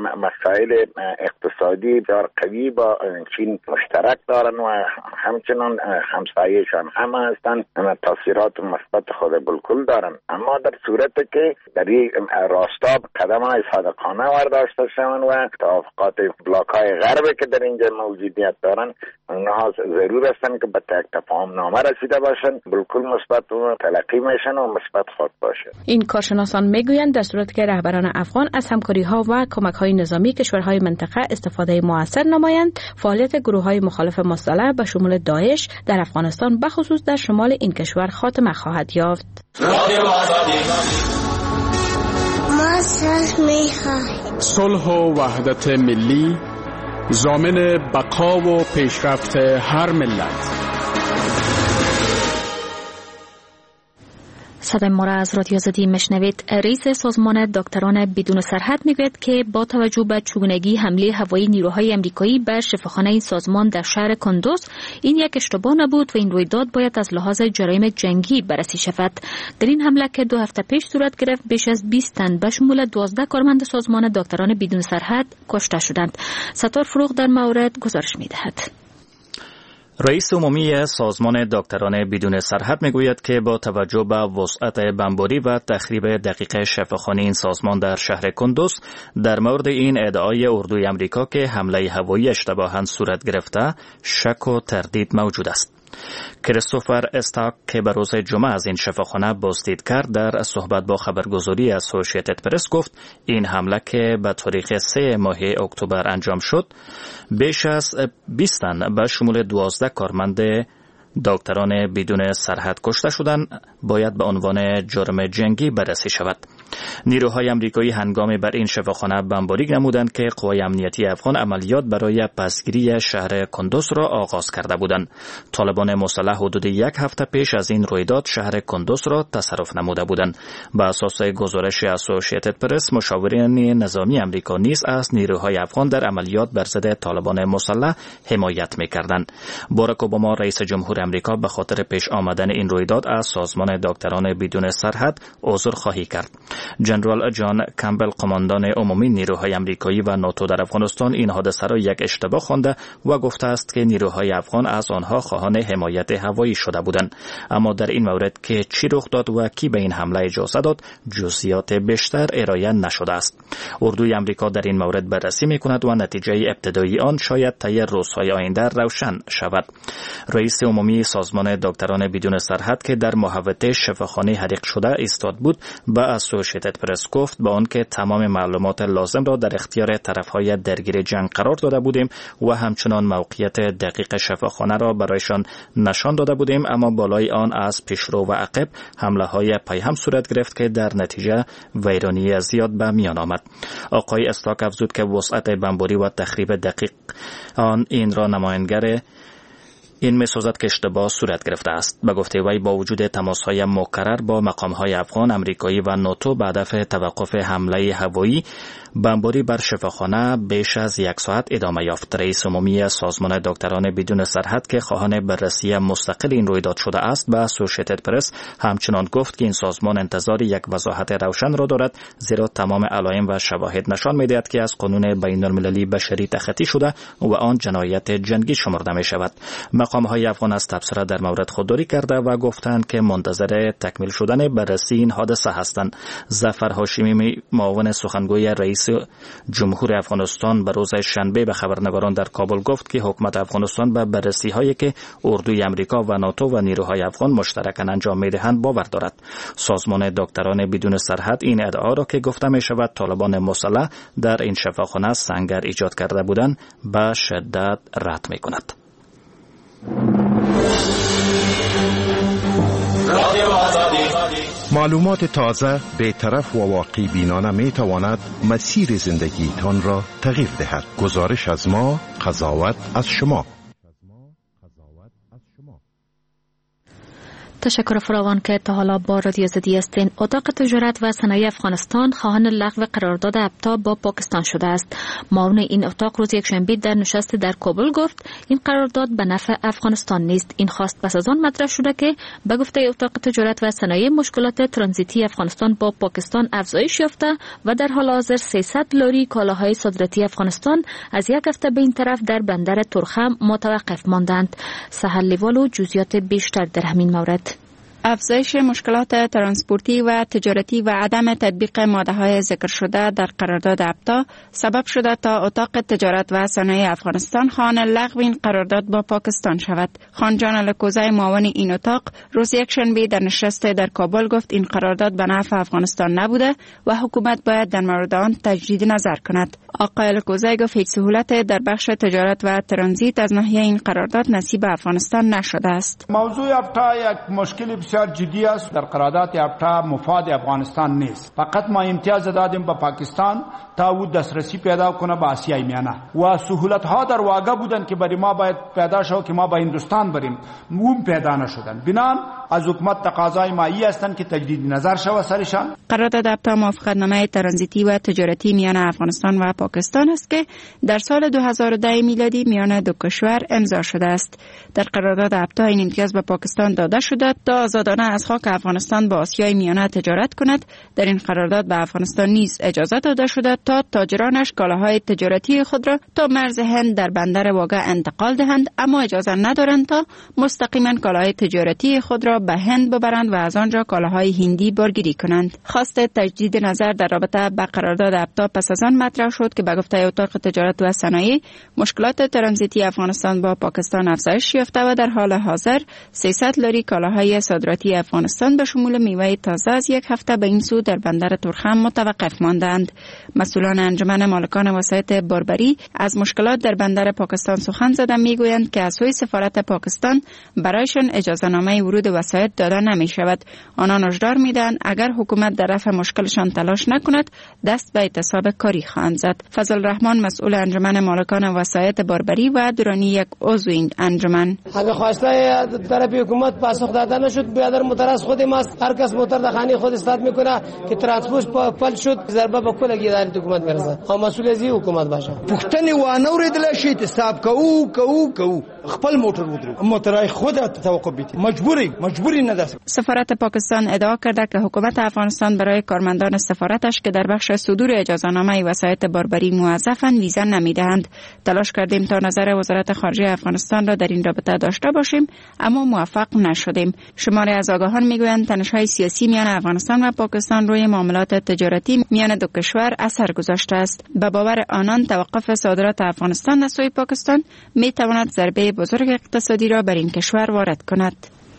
مسائل اقتصادی بسیار قوی با چین مشترک دارن و همچنان همسایه‌شان هم هستند، تاثیرات مثبت خود بالکل دارن. اما در صورتی که در این راستا قدم‌های صادقانه برداشته شوند و توافقات بلاک‌های غربی که در اینجا موجودیت دارن، اونها ضرور هستند که به یک تفاهمنامه رسیده باشند، بالکل مثبت و تلقی میشن و مثبت خود باشه. این کارشناسان میگویند در صورتی که رهبران افغان از همکاری‌ها و کمک‌های نظامی کشورهای منطقه استفاده موثر نمایند، فعالیت گروه‌های مخالف مسلح به شمول داعش در افغانستان به خصوص در شمال این کشور خاتمه خواهد یافت. ما صلح می‌خواهیم. صلح و وحدت ملی ضامن بقا و پیشرفت هر ملت. صدای ما را از رادیو آزادی میشنوید. رئیس سازمان دکتران بدون سرحد میگوید که با توجه به چگونگی حمله هوایی نیروهای آمریکایی بر شفاخانه این سازمان در شهر کندوز، این یک اشتباه نبود و این رویداد باید از لحاظ جرایم جنگی بررسی شود. در این حمله که دو هفته پیش صورت گرفت، بیش از بیست تن به شمول دوازده کارمند سازمان دکتران بدون سرحد کشته شدند. ستار فروغ در مورد گزارش میدهد. رئیس عمومی سازمان دکتران بدون سرحد میگوید که با توجه به وسعت بمباری و تخریب دقیق شفاخانه این سازمان در شهر کندوز، در مورد این ادعای اردوی آمریکا که حمله هوایی اشتباهاً صورت گرفته شک و تردید موجود است. کریستوفر استاک که به روز جمعه از این شفاخانه بازدید کرد، در صحبت با خبرگزاری اسوسییتد پرس گفت این حمله که به تاریخ سه ماه اکتبر انجام شد، بیش از بیست تن به شمول دوازده کارمند دکتران بدون سرحد کشته شدند، باید به عنوان جرم جنگی بررسی شود. نیروهای آمریکایی هنگام بر این شفاخانه بمباری نمودند که قوای امنیتی افغان عملیات برای پسگیری شهر کندوز را آغاز کرده بودند. طالبان مسلح حدود یک هفته پیش از این رویداد شهر کندوز را تصرف نموده بودند. بر اساس گزارش اسوسییتد پرس، مشاورین نظامی آمریکا نیز از نیروهای افغان در عملیات بر ضد طالبان مسلح حمایت می‌کردند. باراک اوباما رئیس جمهور آمریکا به خاطر پیش آمدن این رویداد از سازمان دکتران بدون سرحد عذرخواهی کرد. جنرال جان کمبل، قماندان عمومی نیروهای آمریکایی و ناتو در افغانستان، این حادثه را یک اشتباه خوانده و گفته است که نیروهای افغان از آنها خواهان حمایت هوایی شده بودند. اما در این مورد که چی رخ داد و کی به این حمله اجازه داد، جزئیات بیشتر ارائه نشده است. اردوی آمریکا در این مورد بررسی می‌کند و نتیجه ابتدایی آن شاید طی روزهای آینده روشن شود. رئیس عمومی سازمان دکتران بدون سرحد که در محوطه شفاخانه حریق شده ایستاد بود، به اسوسییتد پرس گفت با آنکه تمام معلومات لازم را در اختیار طرفهای درگیر جنگ قرار داده بودیم و همچنان موقعیت دقیق شفاخانه را برایشان نشان داده بودیم، اما بالای آن از پیشرو و عقب حمله های پیهم صورت گرفت که در نتیجه ویرانی زیاد به میان آمد. آقای استاک افزود که وسعت بمباری و تخریب دقیق آن این را نمایانگر این می‌سازد که اشتباه صورت گرفته است. به گفته وی با وجود تماس‌های مکرر با مقام‌های افغان، آمریکایی و ناتو به هدف توقف حمله هوایی، بمباری بر شفاخانه بیش از یک ساعت ادامه یافت. رئیس عمومی سازمان دکتران بدون سرحد که خواهان بررسی مستقل این رویداد شده است، به اسوسییتد پرس همچنان گفت که این سازمان انتظار یک وضاحت روشن را دارد، زیرا تمام علائم و شواهد نشان می‌دهد که از قانون بین‌المللی بشری تخطی شده و آن جنایت جنگی شمرده می‌شود. مقام‌های افغان از تبصره در مورد خودداری کرده و گفتند که منتظر تکمیل شدن بررسی این حادثه هستند. ظفر هاشمی، معاون سخنگوی رئیس جمهور افغانستان، به روز شنبه به خبرنگاران در کابل گفت که حکومت افغانستان به بررسی هایی که اردوی آمریکا و ناتو و نیروهای افغان مشترکاً انجام می‌دهند باور دارد. سازمان دکتران بدون سرحد این ادعا را که گفته می‌شود طالبان مسلح در این شفاخانه سنگر ایجاد کرده بودند به شدت رد می‌کند. معلومات تازه، بی‌طرف و واقع بینانه می تواند مسیر زندگیتان را تغییر دهد. گزارش از ما، قضاوت از شما. تشکر فراوان که تا حالا با رادیو آزادی هستین. اتاق تجارت و صنایع افغانستان خواهان لغو قرارداد ابتا با پاکستان شده است. معاون این اتاق روز یکشنبه در نشست در کابل گفت این قرارداد به نفع افغانستان نیست. این خواست پس از آن مطرح شده که به گفته اتاق تجارت و صنایع مشکلات ترانزیتی افغانستان با پاکستان افزایش یافته و در حال حاضر سیصد لاری کالاهای صادراتی افغانستان از یک هفته به این طرف در بندر ترخم متوقف ماندند. سهل لیوالو جزئیات بیشتر در همین مورد. افزایش مشکلات ترانسپورتی و تجارتی و عدم تطبیق ماده‌های ذکر شده در قرارداد ابتا سبب شده تا اتاق تجارت و صنایع افغانستان خواهان لغو این قرارداد با پاکستان شود. خان جان الکوزی معاون این اتاق روز یکشنبه در نشست در کابل گفت این قرارداد به نفع افغانستان نبوده و حکومت باید در مورد آن تجدید نظر کند. آقای الکوزی گفت هیچ سهولت در بخش تجارت و ترانزیت از ناحیه این قرارداد نصیب افغانستان نشده است. موضوع ابتا یک مشکل بسیار جدی است. در قرارداد ابتا مفاد افغانستان نیست. فقط ما امتیاز دادیم به پاکستان تا او دسترسی پیدا کنه به آسیای میانه و سهولت ها در واقع بودن که برای ما باید پیدا شود که ما به هندوستان بریم، اون پیدا نشدن. بنان از حکومت تقاضای مایی هستند که تجدید نظر شود سرشان. قرارداد ابتا موافقتنامه ترانزیتی و تجارتی میان افغانستان و پاکستان است که در سال دو هزار و ده میلادی میان دو کشور امضا شده است. در قرارداد ابتا این امتیاز به پاکستان داده شده تا آزادانه از خاک افغانستان با آسیای میانه تجارت کند. در این قرارداد به افغانستان نیز اجازه داده شده تا تاجرانش کالاهای تجارتی خود را تا مرز هند در بندر واگه انتقال دهند، اما اجازه ندارند تا مستقیما کالاهای تجارتی خود را به هند ببرند و از آنجا کالاهای هندی بارگیری کنند. خواست تجدید نظر در رابطه با قرارداد ابتا پس از آن مطرح شد که به گفته اتاق تجارت و صنایع مشکلات ترانزیتی افغانستان با پاکستان افزایش یافته و در حال حاضر سیصد لاری کالاهای صادراتی افغانستان به شمول میوه تازه از یک هفته به این سو در بندر تورخم متوقف ماندند. مسئولان انجمن مالکان وسایط باربری از مشکلات در بندر پاکستان سخن زدند، میگویند که از سوی سفارت پاکستان برایشان اجازه نامه ورود وسایط داده نمی شود. آنان هشدار میدهند اگر حکومت در رفع مشکلشان تلاش نکند دست به اعتصاب کاری خواهند زد. فضل الرحمن مسئول انجمن مالکان وسایط باربری و درانی یک عضو این انجمن: اگر خواسته طرف حکومت پاسخ داده نشد بیادر مترس خود ماست. هر کس موتر در خانه خود استاد میکنه که ترانسپورت پل شد ضربه به کل اداره حکومت میرسه. هم مسئول از حکومت باشه. پختنی و نوریدل شي حساب کوو کوو کوو خپل موټر ودرو موټرای خود توقف بیت مجبوری مجبوری نه دست. سفارت پاکستان ادعا کرده که حکومت افغانستان برای کارمندان سفارتش که در بخش صدور اجازه‌نامه وسایط باربری موظفند ویزا نمیدهند. تلاش کردیم تا نظر وزارت خارجه افغانستان را در این رابطه داشته باشیم اما موفق نشدیم. شماری از آگاهان میگویند تنش‌های سیاسی میان افغانستان و پاکستان روی معاملات تجارتی میان دو کشور اثر گذاشته است. به باور آنان توقف صادرات افغانستان از سوی پاکستان میتواند ضربه بزرگ اقتصادی را بر این کشور وارد کند.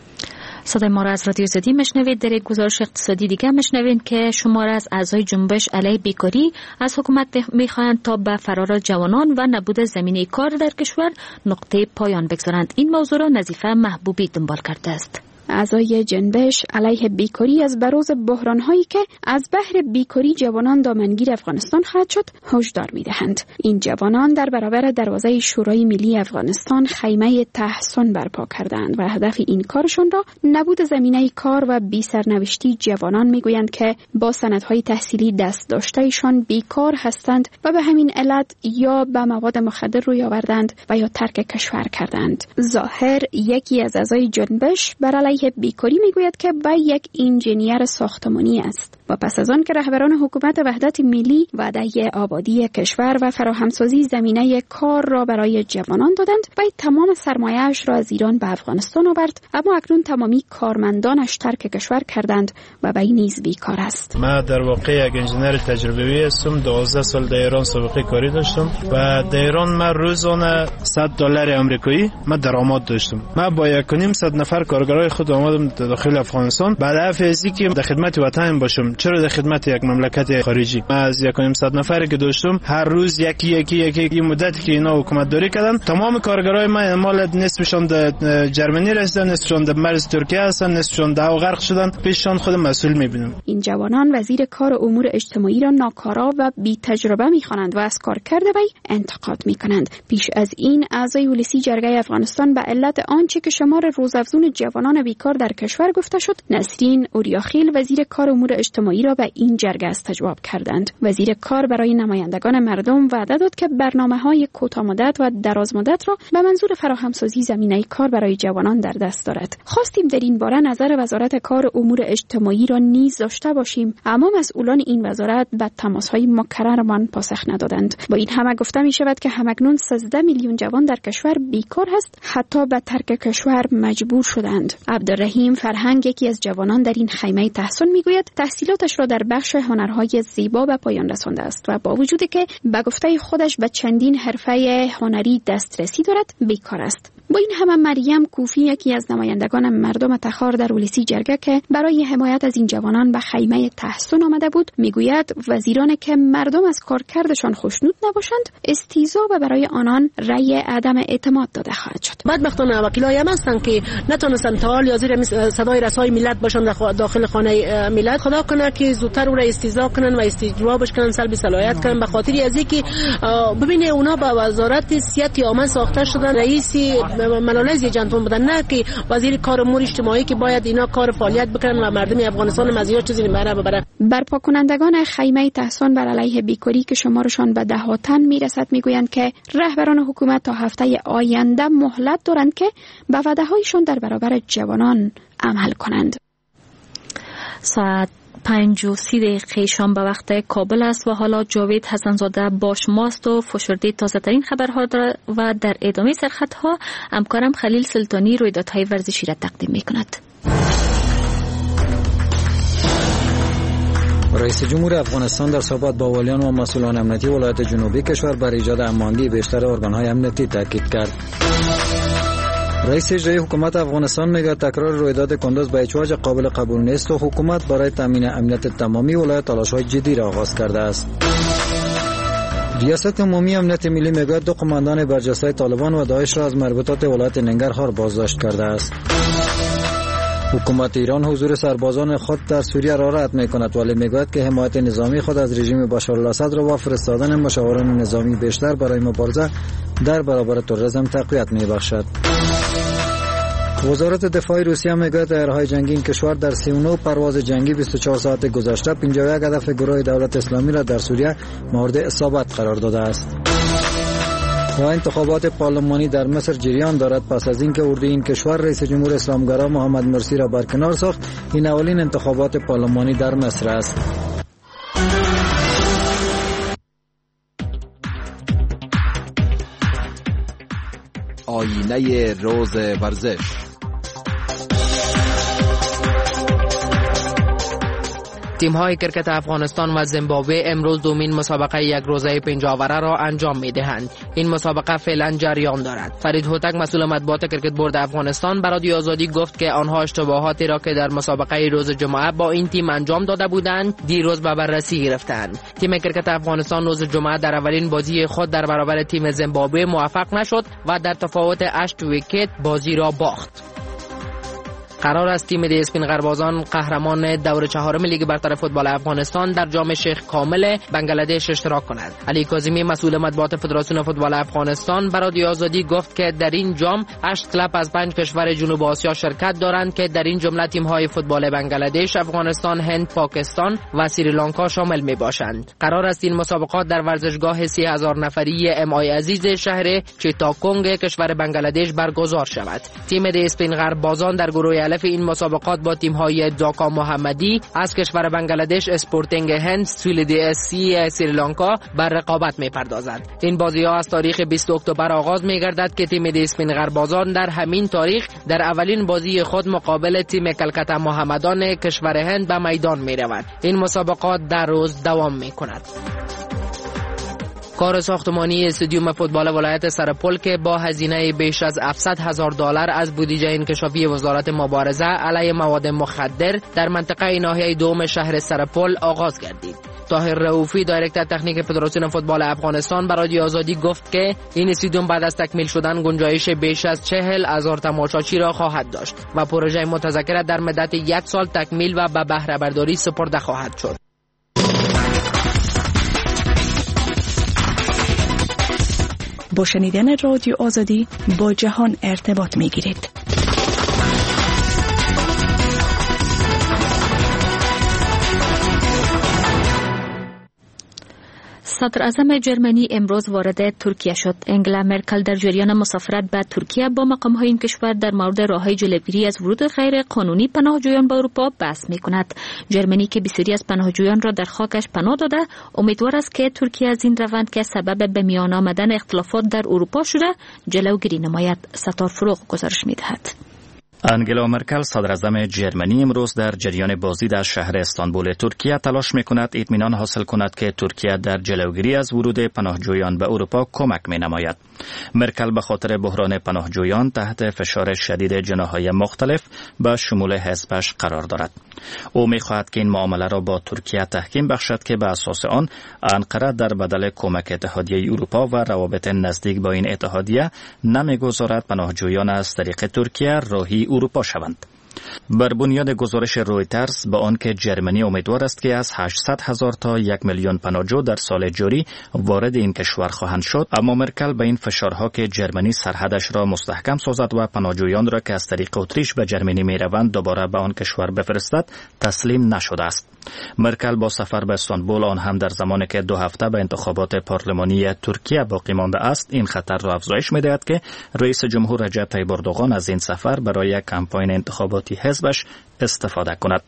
صدای ما را از رادیو زدی مشنوید. در یک گزارش اقتصادی دیگه مشنوید که شمار از اعضای جنبش علیه بیکاری از حکومت میخواهند تا به فرار جوانان و نبود زمینه کار در کشور نقطه پایان بگذارند. این موضوع را نظیفه محبوبی دنبال کرده است. اعضای جنبش علیه بیکاری از بروز بحران‌هایی که از بحر بیکاری جوانان دامنگیر افغانستان خواهد شد هشدار می‌دهند. این جوانان در برابر دروازه شورای ملی افغانستان خیمه تحصن برپا کردند و هدف این کارشان را نبود زمینه کار و بی سرنوشتی جوانان می‌گویند که با سندهای تحصیلی دست داشته‌شان بیکار هستند و به همین علت یا به مواد مخدر روی آوردند و یا ترک کشور کردند. ظاهر یکی از اعضای جنبش بر علیه بیکاری میگوید که با یک انجینیر ساختمانی است و پس از آن که رهبران حکومت وحدت ملی وعده آبادی کشور و فراهمسازی زمینه کار را برای جوانان دادند و تمام سرمایه‌اش را از ایران به افغانستان آورد، اما اکنون تمامی کارمندانش ترک کشور کردند و وی نیز بیکار است. من در واقع یک انجینر تجربه‌ای هستم. دوازده سال در ایران سابقه کاری داشتم و در ایران من روزانه صد دلار آمریکایی من درآمد داشتم. من با یک و نیم صد نفر کارگرای خود آمدم داخل افغانستان بعد از اینکه که در خدمت وطن باشم. چرا در خدمت یک مملکت خارجی؟ من از یک و نیم صد نفری که داشتم هر روز یکی یکی یکی یکی مدتی که اینا حکومت داری کردن تمام کارگرای من مال نصفشون در جرمنی رسیدن، نصفشون در مرز ترکیه هستن، نصفشون در غرق شدن. پیششون خود مسئول میبینم. این جوانان وزیر کار و امور اجتماعی را ناکارا و بی تجربه میخوانند و از کار کرده وی انتقاد میکنند. پیش از این اعضای ولسی جرگه افغانستان به علت آنچه که شمار روزافزون جوانان بیکار در کشور گفته شد، نسرین اوریاخیل وزیر کار و امور اجتماعی اجتماعی را به این جرگه استجواب کردند. وزیر کار برای نمایندگان مردم وعده داد که برنامه‌های کوتاه‌مدت و درازمدت را به منظور فراهمسازی زمینه کار برای جوانان در دست دارد. خواستیم در این باره نظر وزارت کار امور اجتماعی را نیز داشته باشیم، اما مسئولان این وزارت به تماس‌های مکررمان پاسخ ندادند. با این همه گفته می شود که همکنون سیزده میلیون جوان در کشور بیکار هست، حتی به ترک کشور مجبور شدند. عبدالرحیم فرهنگ یکی از جوانان در این خیمه تحسن میگوید تحصیلاتش را در بخش هنرهای زیبا به پایان رسانده است و با وجودی که به گفته خودش به چندین حرفه هنری دسترسی دارد بیکار است. با این همه مریم کوفی یکی از نمایندگان مردم تخار در ولسی جرگه که برای حمایت از این جوانان به خیمه تحسن آمده بود میگوید وزیران که مردم از کارکردشان خوشنود نباشند استیضا و برای آنان رأی عدم اعتماد داده خواهد شد. بدبختانه وکیلای هم هستند که نتونستن تا حال حاضر صدای رسای ملت باشن داخل خانه ملت. خدا کنه که زودتر او را استیضا کنن و استجوابش کنن، سلب صلاحیت کنن، به خاطر از اینکه ببینه اونا با وزارت صحت عامه ساخته شدن. رئیس منالزی جنتون بودن، نه که وزیر کار امور اجتماعی که باید اینا کار فعالیت بکنن و مردم افغانستان مزیت چیزی بره ببره. برپا کنندگان خیمه تحسن بر علیه بیکاری که شمارشان به ده تن میرسد میگویند که رهبران حکومت تا هفته آینده مهلت دارند که به وعده‌هایشان در برابر جوانان عمل کنند. ساعت پنج و سی دقیقه شام به وقت کابل است و حالا جاوید حسنزاده با شماست و فشرده تازه ترین خبرها و در ادامه سرخطها همکارم خلیل سلطانی رویدادهای ورزشی را تقدیم می کند. رئیس جمهور افغانستان در صحبت با والیان و مسئولان امنیتی ولایت جنوبی کشور بر ایجاد امانگی بیشتر ارگان‌های امنیتی تاکید کرد. رئیس اجرایی حکومت افغانستان میگه تکرار رویداد کندوز به هیچ وجه قابل قبول نیست و حکومت برای تامین امنیت تمامی ولایت تلاش‌های جدی را آغاز کرده است. ریاست عمومی امنیت ملی میگه دو قماندان برجسته طالبان و داعش را از مربوطات ولایت ننگرهار بازداشت کرده است. حکومت ایران حضور سربازان خود در سوریه را رد می‌کند ولی میگوید که حمایت نظامی خود از رژیم بشارالاسد را با فرستادن مشاوران نظامی بیشتر برای مبارزه در برابر تروریسم تقویت می‌بخشد. وزارت دفاع روسیه میگه طیاره‌های جنگی این کشور در سی و نه پرواز جنگی بیست و چهار ساعت گذشته پنجاه و یک هدف گروه دولت اسلامی را در سوریه مورد اصابت قرار داده است. و انتخابات پارلمانی در مصر جریان دارد. پس از اینکه اردوی این کشور رئیس جمهور اسلامگرا محمد مرسی را برکنار ساخت، این اولین انتخابات پارلمانی در مصر است. آینه روز ورزش. تیم‌های کرکت افغانستان و زیمبابوه امروز دومین مسابقه یک روزه پنجاوره را انجام می‌دهند. این مسابقه فعلا جریان دارد. فرید هوتک مسئول مطبوعات کرکت بورد افغانستان به رادیو آزادی گفت که آنها اشتباهاتی را که در مسابقه روز جمعه با این تیم انجام داده بودند دیروز به بررسی گرفتند. تیم کرکت افغانستان روز جمعه در اولین بازی خود در برابر تیم زیمبابوه موفق نشد و در تفاوت هشت ویکت بازی را باخت. قرار است تیم دی اسپین غربازان قهرمان دور چهارم لیگ برتر فوتبال افغانستان در جام شیخ کامل بنگلادش اشتراک کند. علی کاظمی مسئول مطبوعات فدراسیون فوتبال افغانستان به رادیو آزادی گفت که در این جام هشت کلاب از پنج کشور جنوب آسیا شرکت دارند که در این جمله تیم‌های فوتبال بنگلادش، افغانستان، هند، پاکستان و سریلانکا شامل می‌باشند. قرار است این مسابقات در ورزشگاه سی هزار نفری ام آی عزیز شهر چیتاکونگ کشور بنگلادش برگزار شود. تیم دی اسپین غربازان در گروه الف این مسابقات با تیم‌های داکا محمدی از کشور بنگلادش، اسپورتینگ هند، سویل دی اس سی سریلانکا بر رقابت می‌پردازد. این بازی‌ها از تاریخ بیست اکتبر آغاز می‌گردد که تیم دی اسپین غربازان در همین تاریخ در اولین بازی خود مقابل تیم کلکتا محمدان کشور هند به میدان می‌رود. این مسابقات در روز دوام می‌کند. کار ساختمانی استادیوم فوتبال ولایت سرپل که با هزینه بیش از هفتصد هزار دلار از بودجه انکشافی وزارت مبارزه علیه مواد مخدر در منطقه ناحیه دوم شهر سرپل آغاز گردید. طاهر رؤوفی دایرکتور تکنیک فدراسیون فوتبال افغانستان به رادیو آزادی گفت که این استادیوم بعد از تکمیل شدن گنجایش بیش از چهل هزار تماشاچی را خواهد داشت و پروژه متذکر در مدت یک سال تکمیل و به بهره برداری سپرده خواهد شد. با شنیدن رادیو آزادی با جهان ارتباط می گیرید. صدر اعظم جرمنی امروز وارد ترکیه شد. انگلا مرکل در جریان مسافرت به ترکیه با مقام‌های این کشور در مورد راه‌های جلوگیری از ورود غیر قانونی پناهجویان به اروپا بحث می‌کند. جرمنی که بسیاری از پناهجویان را در خاکش پناه داده، امیدوار است که ترکیه از این روند که سبب به میان آمدن اختلافات در اروپا شده، جلوگیری نماید. ستار فروغ گزارش می‌دهد. انگلا مرکل صدر اعظم جرمنی امروز در جریان بازدید از شهر استانبول ترکیه تلاش می‌کند اطمینان حاصل کند که ترکیه در جلوگیری از ورود پناهجویان به اروپا کمک می‌نماید. مرکل به خاطر بحران پناهجویان تحت فشار شدید جناح‌های مختلف به شمول حزبش قرار دارد. او می‌خواهد که این معامله را با ترکیه تحکیم بخشد که به اساس آن انقره در بدل کمک اتحادیه اروپا و روابط نزدیک با این اتحادیه نمی‌گذارد پناهجویان از طریق ترکیه راهی اروپا شوند. بر بنیاد گزارش رویترز با آنکه جرمنی امیدوار است که از هشتصد هزار تا یک میلیون پناهجو در سال جاری وارد این کشور خواهند شد، اما مرکل به این فشارها که جرمنی سرحدش را مستحکم سازد و پناهجویان را که از طریق اتریش به جرمنی میروند دوباره به آن کشور بفرستد تسلیم نشده است. مرکل با سفر به استانبول، آن هم در زمانی که دو هفته به انتخابات پارلمانی ترکیه باقی مانده است، این خطر را افزایش می‌دهد که رئیس جمهور رجب طیب اردوغان از این سفر برای کمپاین انتخاباتی حزبش استفاده کند.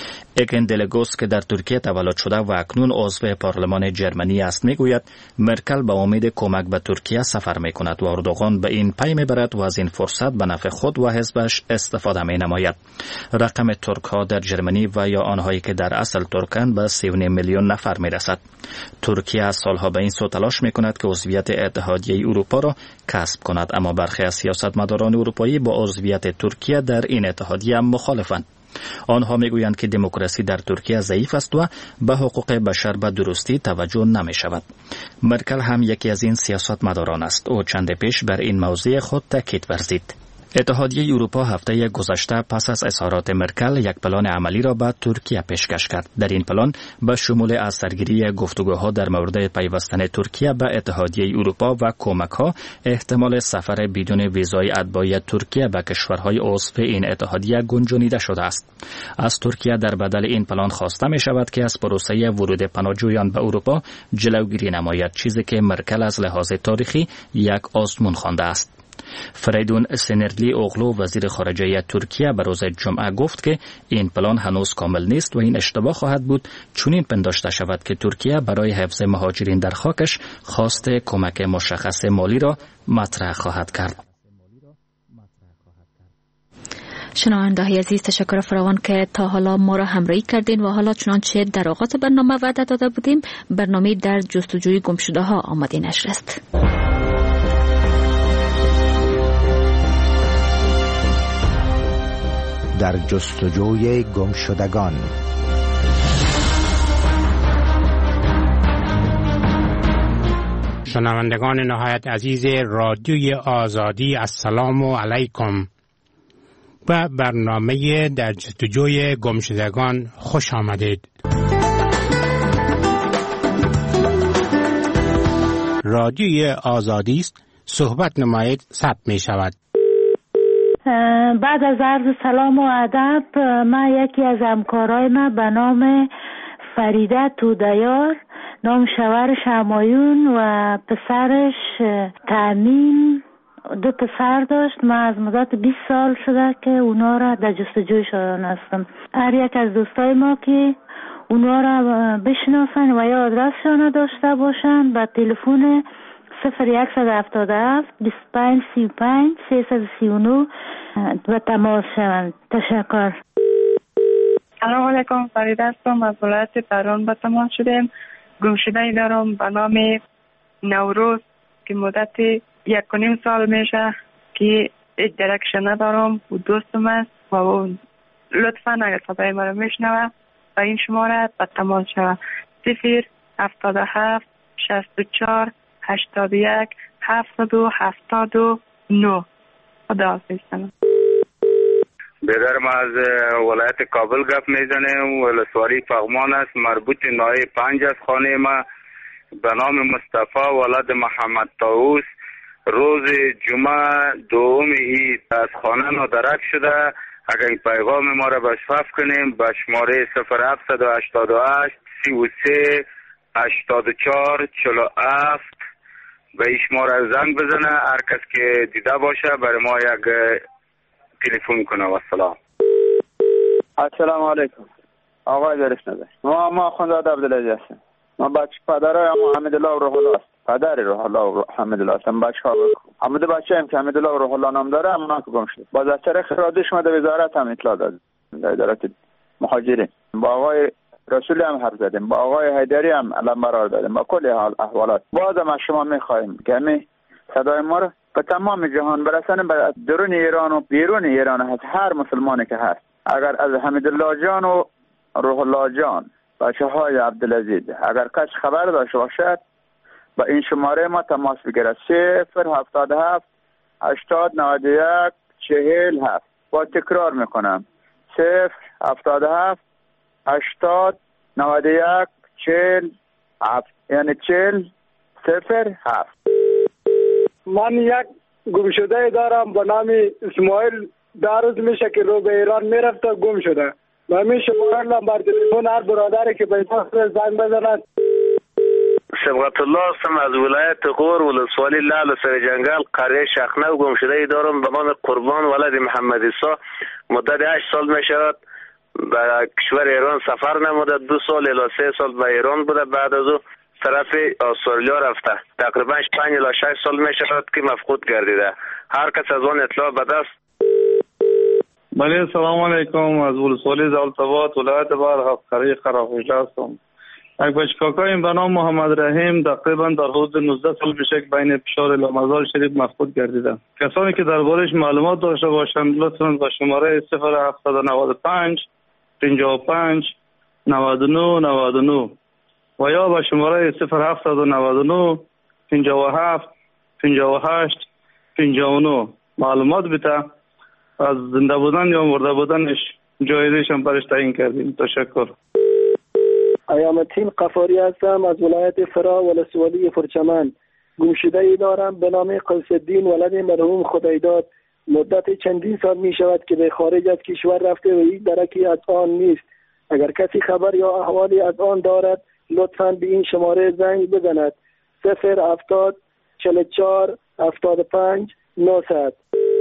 اکن دلگوس که در ترکیه تولد شده و اکنون عضو پارلمان جرمنی است میگوید مرکل با امید کمک به ترکیه سفر میکند و اردوغان به این پی میبرد و از این فرصت به نفع خود و حزبش استفاده مینماید. رقم ترک ها در جرمنی و یا آنهایی که در اصل ترکند به سی و نیم میلیون نفر میرسد. ترکیه از سالها به این سو تلاش میکند که عضویت اتحادیه اروپا را کسب کند، اما برخی از سیاستمداران اروپایی با عضویت ترکیه در این اتحادیه مخالفند. آنها میگویند که دموکراسی در ترکیه ضعیف است و به حقوق بشر به درستی توجه نمی شود. مرکل هم یکی از این سیاستمداران است. او چند پیش بر این موضوع خود تاکید ورزید. اتحادیه اروپا هفته گذشته پس از اظهارات مرکل یک پلان عملی را به ترکیه پیشکش کرد. در این پلان به شمول از سرگیری گفتگوها در مورد پیوستن ترکیه به اتحادیه اروپا و کمک‌ها، احتمال سفر بدون ویزای اتباعی ترکیه به کشورهای عضو این اتحادیه گنجانیده شده است. از ترکیه در بدل این پلان خواسته می شود که از پروسه ورود پناهجویان به اروپا جلوگیری نماید، چیزی که مرکل از لحاظ تاریخی یک آزمون خوانده است. فریدون سنرلی اوغلو وزیر خارجه ترکیه به روز جمعه گفت که این پلان هنوز کامل نیست و این اشتباه خواهد بود، چون این پنداشته شود که ترکیه برای حفظ مهاجرین در خاکش خواست کمک مشخص مالی را مطرح خواهد کرد. شنونده‌های عزیز، تشکر فراوان که تا حالا ما را همراهی کردین و حالا چنانچه در آغاز برنامه وعده داده بودیم، برنامه در جستجوی گمشده‌ها آماده نشر است. در جستجوی گمشدگان. شنوندگان نهایت عزیز رادیوی آزادی، السلام علیکم. و برنامه در جستجوی گمشدگان خوش آمدید. رادیوی آزادی است، صحبت نمایید ثبت می شود. بعد از عرض سلام و ادب، من یکی از همکارای من به نام فریده تودیار، نام شوهرش همایون و پسرش تامین، دو پسر داشت. من از مدت بیست سال شده که اونا را در جستجویشان هستم. هر یک از دوستای ما که اونا را بشناسن و یا آدرسشان داشته باشن، با تلفن صفر یکصد هفتاد و هفت بیست و پنج سی و پنج سیصد و سی و نه و تماس شوند. تشکر. سلام علیکم، فریده هستم، از ولایت تهران به تماس شدیم. گمشده‌ای دارم به نام نوروز که مدت یک و نیم سال میشه که هیچ درکش ندارم و دوستم است و اون لطفا اگر صدای مرا میشنوه و این شماره به تماس شوه. صفر هفتاد و هفت شصت و چهار هشتاد و یک هفتاد و هفتاد و نه. خدا حافظ. بیدر ما از ولایت کابل گپ میزنیم. ولسوالی پغمان است، مربوط نایه پنج از خانه ما به نام مصطفی ولد محمد طاووس. روز جمعه دوم عید از خانه نادرک شده. اگر این پیغام ما را بشفاف کنیم به شماره صفر هفتصد و هشتاد و هشت سی و سه هشتاد و چهار چهل و هفت به این شماره زنگ بزنه. هر کس که دیده باشه برای ما یک تلفن کنه. و سلام. السلام علیکم. آقای درشنده، ما ما خانزاده عبدالعزیز هستم. ما بچه پدرای محمد الله روح الله است. پدر روح الله حمد الله هستم. بچه ها حمد بچه هم که حمد الله روح الله نام داره اما که گم شد. باز از طریق رادیو شما در وزارت هم اطلاع داد. در اداره مهاجرین با آقای رسولی هم حرف زدیم، با آقای حیدری هم علم برار دادیم، با کل حال احوالات. باز هم از شما میخواهیم که همین صدای ما رو به تمام جهان برسانیم، به درون ایران و بیرون ایران هست هر مسلمانی که هست. اگر از حمیدالله جان و روح الله جان بچه های عبدالعزیز اگر کس خبر داشته باشد با این شماره ما تماس بگیرد. صفر هفتاد هفت هشتاد نود و یک چهل هفت. با تکرار میکنم صفر هفتاد هفت هشتاد نود و یک چهل هفت، یعنی چهل صفر هفت. من یک گمشده دارم به نام اسماعیل. در روز میشه که رو به ایران میرفته گم شده. من می شماره بر تلفن هر برادری که به زنگ بزند. شبغت الله هستم از ولایت غور ولسوالی لعل سر جنگل قریه شخنه. گم شده دارم به نام قربان ولد محمد عیسی. مدت هشت سال می شود به کشور ایران سفر نموده. دو سال الی سه سال به ایران بوده. بعد از او طرف استرالیا رفته. تقریبا پنج الی شش سال می شود که مفقود گردیده. هر کس از آن اطلاع به دست. بله سلام علیکم. از ولسوالی زالتباد ولایت بار قریه خراخوشته هستم. یک بچه کاکایم به نام محمد رحیم تقریبا در حدود نوزده سال پیش بین پشار الی مزار شریف مفقود گردیده. کسانی که دربارش معلومات داشته باشند لطفاً با شماره صفر هفتصد و نود و پنج پنجاه و پنج نود و نه نود و نه و یا با شماره صفر هفتصد و نود و نه پنجاه و هفت پنجاه و هشت پنجاه و نه معلومات بده. از زنده بودن یا مرده بودنش جایزش هم برش تعیین کردیم. تشکر. ایامالدین قفاری هستم از ولایت فرا ولسوالی فرچمن. گمشده ای دارم به نام قیس الدین ولد مرحوم خدایداد. مدت چندین سال می شود که به خارج از کشور رفته و هیچ درکی از آن نیست. اگر کسی خبر یا احوالی از آن دارد لطفاً به این شماره زنگ بزند. صفر هفتاد چهل و چهار هفتاد و پنج نهصد.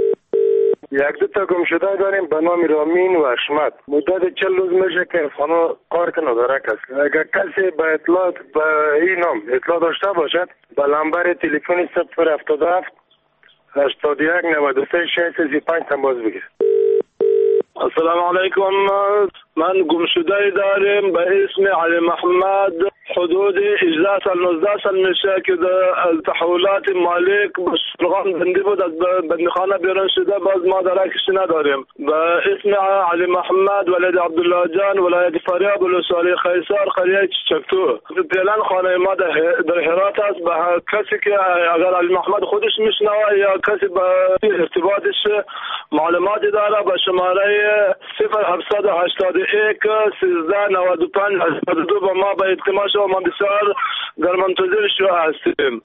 یک دو تا گمشده داریم به نام رامین و حشمت. مدت چل روز میشه که خانه کار کنه داره کسی. اگر کسی به اطلاع به این نام اطلاع داشته باشد به نمبر تلفن صفر هفتاد و هفت هشتاد و یک نود و سه شصت و سی و پنج تماس بگیر. السلام علیکم. من گمشده داریم به اسم علی محمد. حدود هجده سال نوزده سال میشه که از تحولات مالک به شلغان بندی بود، از بندخانه بیرون شده. باز ما درکش نداریم. به اسم علی محمد ولد عبدالله جان ولایت فاریاب ولسوالی خیسار قریه چکتو. فعلا خانه ما در هرات است. به کسی که اگر علی محمد خودش میشنوه یا کسی به ارتباطش معلوماتی داره به شماره صفر هفتصد و هشتاد و یک سیزده نود و پنج هشتاد و دو با ما به اطلاع شما. ما بسیار در منتظر شما هستیم.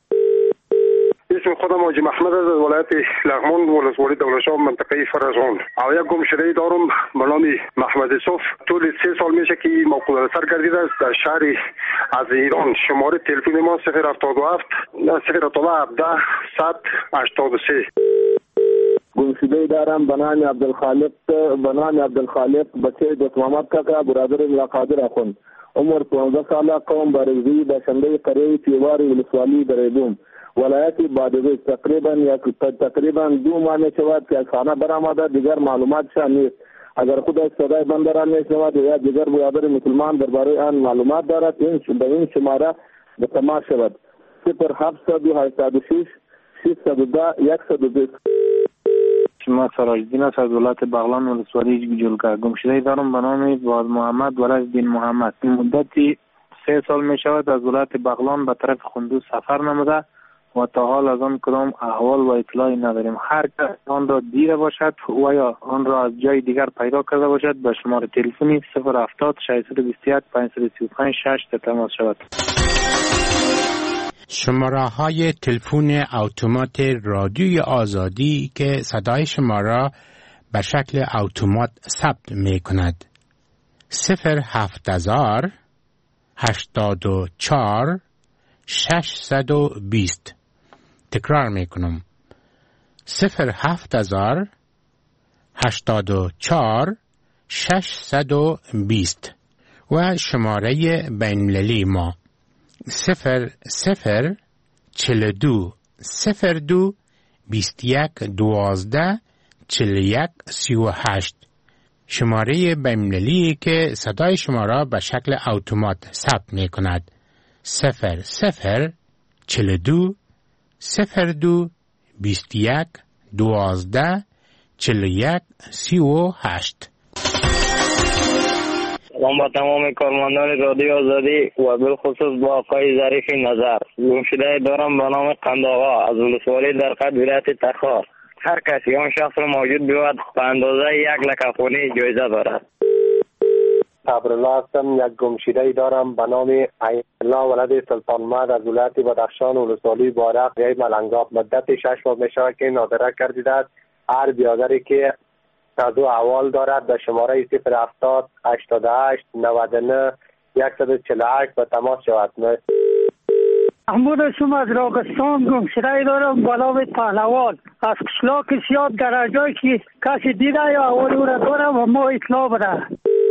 اسم خودم حاجی محمد از ولایت لغمان ولسوالی دولتشاه منطقه فرزان. او یک گمشده دارم به نام محمد یوسف. طول سه سال میشه که موقوف سر گردیده است در شهر از ایران. شماره تلفن ما صفر هفتاد و هفت صفر هفتاد و هفت صد هشتاد و سه. گمشده دارم به نام عبدالخالق به نام عبدالخالق بچه دوست محمد کاکا برادر ملاقادر اخوند. عمر پانزده ساله، قوم بارگزی، باشنده قریه تیوار ولسوالی دریبوم ولایت بادغیس. تقریبا یک تقریبا دو ماه می شود که از خانه برآمده. دیگر معلومات شان نیست. اگر خود از صدای بندران می شود یا دیگر برادر مسلمان درباره آن معلومات دارد این به این شماره به تماس شود. صفر هفتصد و هشتاد و شش ششصد و ده صد و بیست. ما سراج الدین است از ولایت بغلان ولسوالی جلگه. گمشده دارم به نام باز محمد ولد دین محمد. این مدتی سه سال می شود از ولایت بغلان به طرف خندوز سفر نموده و تا حال از آن کدام احوال و اطلاعی نداریم. هر کس آن را دیده باشد و یا آن را از جای دیگر پیدا کرده باشد به شماره تلفنی صفر هفتاد ششصد و بیست و یک پانصد و سی و پنج شش تماس شود. شماره های تلفن اتومات رادیوی آزادی که صدای شما را به شکل اتومات ثبت می کند. صفر هفت هزار هشتاد و چهار ششصد و بیست. تکرار میکنم صفر هفت هزار هشتاد و چهار ششصد و بیست. و شماره بین‌المللی ما صفر صفر چهل و دو صفر دو بیست و یک دوازده چهل و یک سی و هشت. شماره بین‌المللی که صدای شما را به شکل اتومات ثبت می کند. صفر صفر چهل و دو صفر دو بیست و یک دوازده چهل و یک سی و هشت. سلام با تمام کارمندان رادیو آزادی و بالخصوص با آقای ظریف نظر. گمشده دارم به نام قندآقا از ولسوالی در قد ولایت تخار. هر کسی آن شخص را موجود بیاید به اندازه یک لکه خونی جایزه دارد. صبرالله هستم. یک گمشده دارم به نام عین الله ولد سلطان محمد از ولایت بدخشان ولسوالی بارق ریای ملنگاب. مدت شش ماه می شود که نادره گردیده است. هر بیادری که از او احوال دارد به شماره صفر هفتاد هشتاد و هشت نود و نه صد و چهل و هشت به تماس شود. محمود هستم از راگستان. گمشده دارم به نام پهلوان از قشلاق سیاد. در جایی که کسی دیده یا احوال او را دارم و ما اطلاع بده.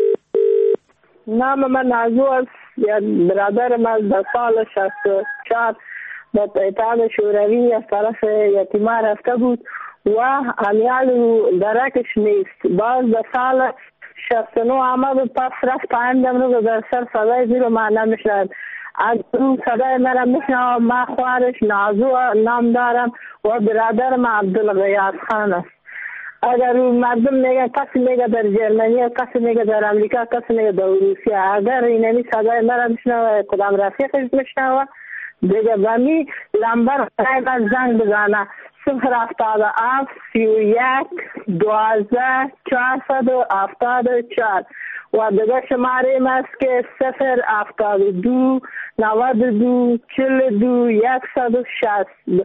نام من نازو است. برادر من در سال شصت و چهار به اتحاد شوروی از طرف یتیمان رفته بود و امیال درکش نیست. باز در سال شصت و نه آمد و پس رفت پایندم رو در سر صدای زیر ما نمیشند. از اون صدای مرا میشنم. ما خوارش نازو نام دارم و برادر ما عبدالغیاث خان است. اگر مردم میگه کسی میگه در جرمنی، کسی میگه در امریکا، کسی میگه در روسیه، اگر اینمی صدای مرا میشنوه کدام رفیقش میشنوه دیگه بمی لمبر من زنگ بزنه صفر هفتاد و هفت سی و یک دوازده چهارصد و هفتاد و چهار. و دیگه شماره این است که صفر هفتاد و دو نود و دو چهل و دو صد و شصت.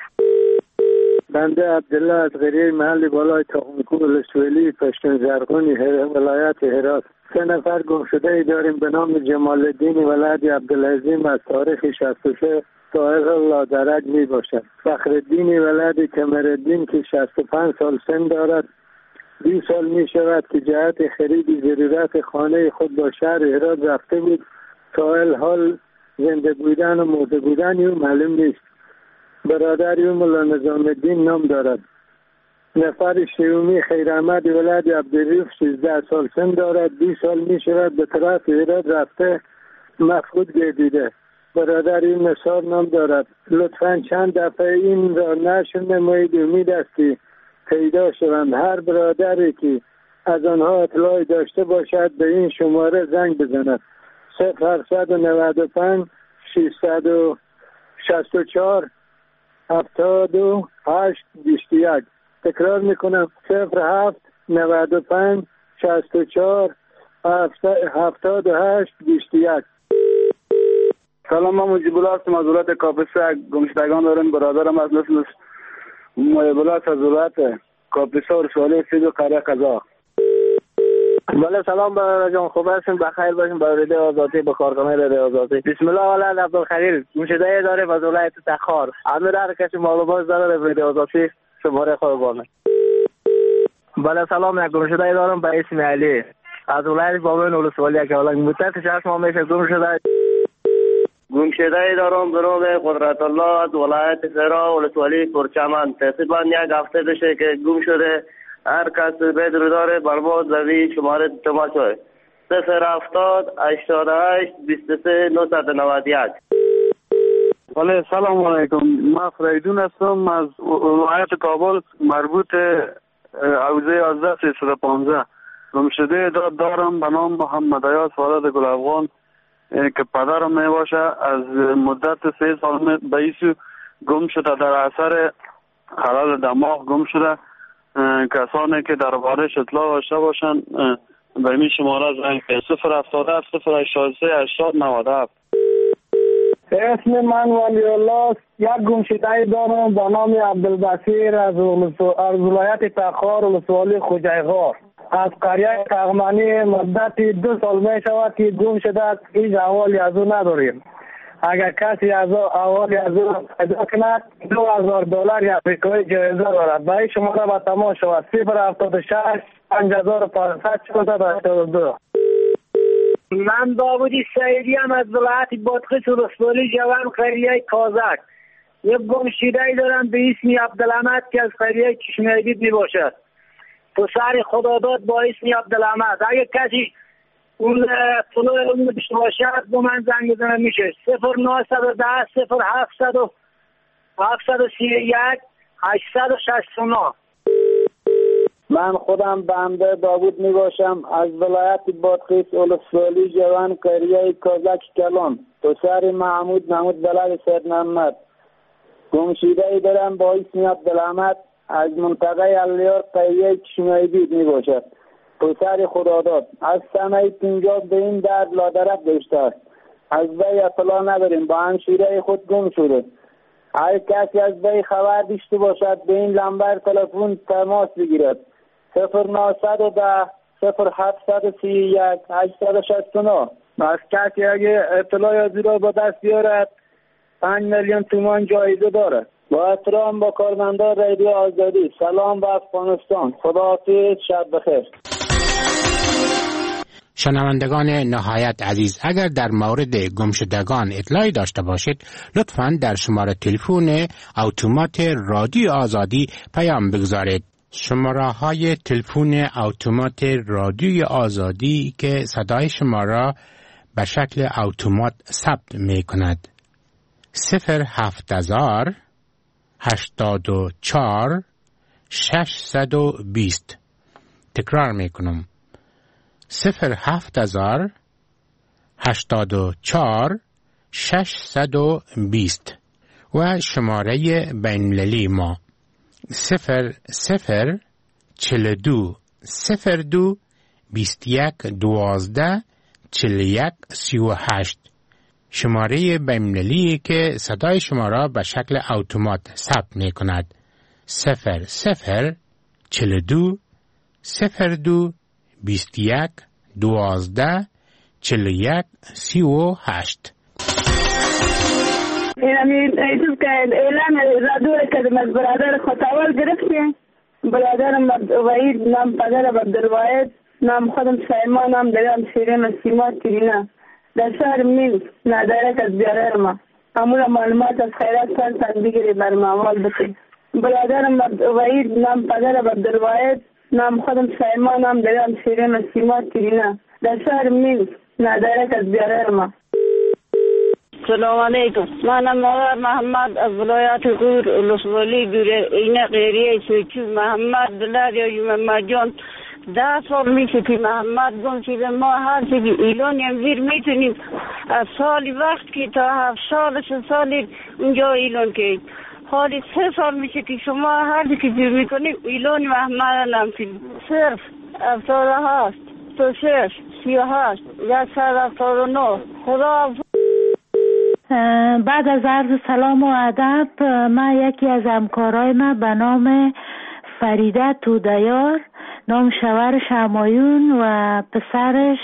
بنده عبدالله از غریه محل بالای تاقمکو ولسوالی پشتون زرغونی ولایت هرات. سه نفر گمشده داریم به نام جمال الدین ولد عبدالعظیم از تاریخ شصت و سه سائق لادرج می باشد. فخرالدین ولد کمرالدین که شصت و پنج سال سن دارد. بیست سال می شود که جهت خرید ضرورت خانه خود با شهر هرات رفته بود. تا حال زنده بودن و مرده بودن او معلوم نیست. برادر او مولا نظام الدین نام دارد. نفر شیومی خیر احمد ولد عبدالریف سیزده سال سن دارد. بیست سال می شود به طرف هرات رفته مفقود گردیده. برادر این نصار نام دارد. لطفاً چند دفعه این را نشر نمایید. امید است که پیدا شوند. هر برادری که از آنها اطلاعی داشته باشد به این شماره زنگ بزند. صفر هفتصد و نود و پنج ششصد و شصت و چهار هفتاد و هشت بیست و یک. تکرار میکنم صفر هفت نود و پنج شصت و چهار هفتاد و هشت بیست و یک. سلام، من مجیب الله هستم از ولایت کاپیسا. گمشدگان دارم. برادرم از نسل محبوبات از ولایت کاپیسا ولسوالی سید و قریه قزاق. بله سلام برادر جان، خوب هستیم؟ بخیر باشیم. با رادیو آزادی به کارکنان رادیو آزادی. بسم الله ولد عبدالخلیل گمشده داریم از ولایت تخار. امیر هر کسی معلومات داره رادیو آزادی شماره خود بانه. بله سلام، یک گمشده دارم به اسم علی از ولایت بابین ولسوالی که حالا مدت شش ماه میشه گمشده. گمشده دارم به نام قدرت الله از ولایت فرا ولسوالی پرچمن. تقریبا یک هفته بشه که گم شده. هر کس بدر داره برباد زوی شماره تماس های صفر هفتاد هشتاد و هشت بیست و سه نهصد و نود و یک. بله سلام علیکم. من فریدون هستم از ولایت کابل مربوط حوزه یازده سیصد و پانزده. گمشده دارم به نام محمد عیاض ولد گل افغان که پدرم می باشه. از مدت سه سال به ایسو گم شده. در اثر خلل دماغ گم شده. کسانی که در بارش اطلاع داشته باشند به این شماره زنگ صفر هفتاد هفت صفر هشتاد و سه هشتاد نود و هفت. اسم من ولی الله است. یک گمشده دارم با نام عبدالبصیر از ولایت تخار ولسوالی خوجایغار. از قریه کغمانی مدت دو سال می شود که گم شده است. هیچ احوالی از او نداریم. اگر کسی از احوالی از او پیدا کند دو هزار دلار آمریکایی جایزه دارد. برای شماره به تماس شود صفر هفتاد و شش پنج هزار و پانصد چهارصد و هشتاد و دو. من داوودی سعیدی هم از ولایت بادغیس ولسوالی جوان قریه کازک. یک گمشده‌ای دارم به اسم عبدالحمد که از قریه چشمه‌دید می باشد. پسر خداداد با اسم عبدالحمد. اگر کسی اون طلوع اون داشته باشد با من زنگ بزنه میشه صفر نهصد و ده صفر هفتصد و هفتصد و سی و یک هشتصد و شصت و نه. من خودم بنده داوود می باشم از ولایت بادغیس ولسوالی جوان قریه کازک کلان. پسر محمود محمود بلد سید محمد. گمشده‌ای دارم با اسم عبدالحمد از منطقه الیار قریه چشمه‌دید می باشد. پسر خداداد از سنه پنجاب به این درد لادرک داشته است. از وی اطلاع نداریم. با همشیره خود گم شده. هر کسی از وی خبر داشته باشد به این لمبر تلفن تماس بگیرد. صفر نهصد و ده صفر هفتصد و سی و یک هشتصد و شصت و نه. از کسی اگه اطلاع از را با دست بیارد پنج میلیون تومان جایزه دارد. با احترام با کارمندان رادیو آزادی. سلام به افغانستان. خداحافظ. شب بخیر. شنوندگان نهایت عزیز، اگر در مورد گمشدگان اطلاعی داشته باشید لطفاً در شماره تلفن اتومات رادیو آزادی پیام بگذارید. شماره های تلفن اتومات رادیو آزادی که صدای شما را به شکل اتومات ثبت می کند: صفر هفت هزار هشتاد و چهار ششصد و بیست. تکرار می کنم: صفر هفت هزار هشتاد و چهار ششصد و بیست. و شماره بین‌المللی ما صفر صفر چهل و دو صفر دو بیست و یک دوازده چهل و یک سی و هشت. شماره بین‌المللی که صدای شما را به شکل اتومات ثبت می کند: صفر صفر چهل و دو صفر دو بیست و یک دوازده چهل و یک سی و هشت. این ایتوب که اعلام رادیو کردم از برادر خطاول گرفتیم. برادرم وحید نام پدرم عبدالواحد نام خودم سایما نام دارم شیرین سیما تیرینا در شهر میل ندارک از بیارر ما امور معلومات از خیرات سال بگیری بر معمال بسی. برادرم وحید نام پدرم عبدالواحد نام خودم سایما نام دارم شیرین سیما تیرینا در شهر میل ندارک از بیارر ما. سلام علیکم. منم مادر محمد از ولایت غور ولسوالی دوره این قریه سوچو محمد دلار یا محمد جان ده سال میشه که محمد گم شده. ما هر چی که ایلان یمزیر میتونیم از سالی وقت که تا هفت سال سه سالی اونجا ایلان که حالی سه سال میشه که شما هر چی که جور میکنیم ایلان محمد نمتیم. صرف افتاد هست تو شش سی و هشت یک سر افتاد و نه. خدا بعد از عرض سلام و ادب، من یکی از همکارای من به نام فریده تودیار نام شوهرش همایون و پسرش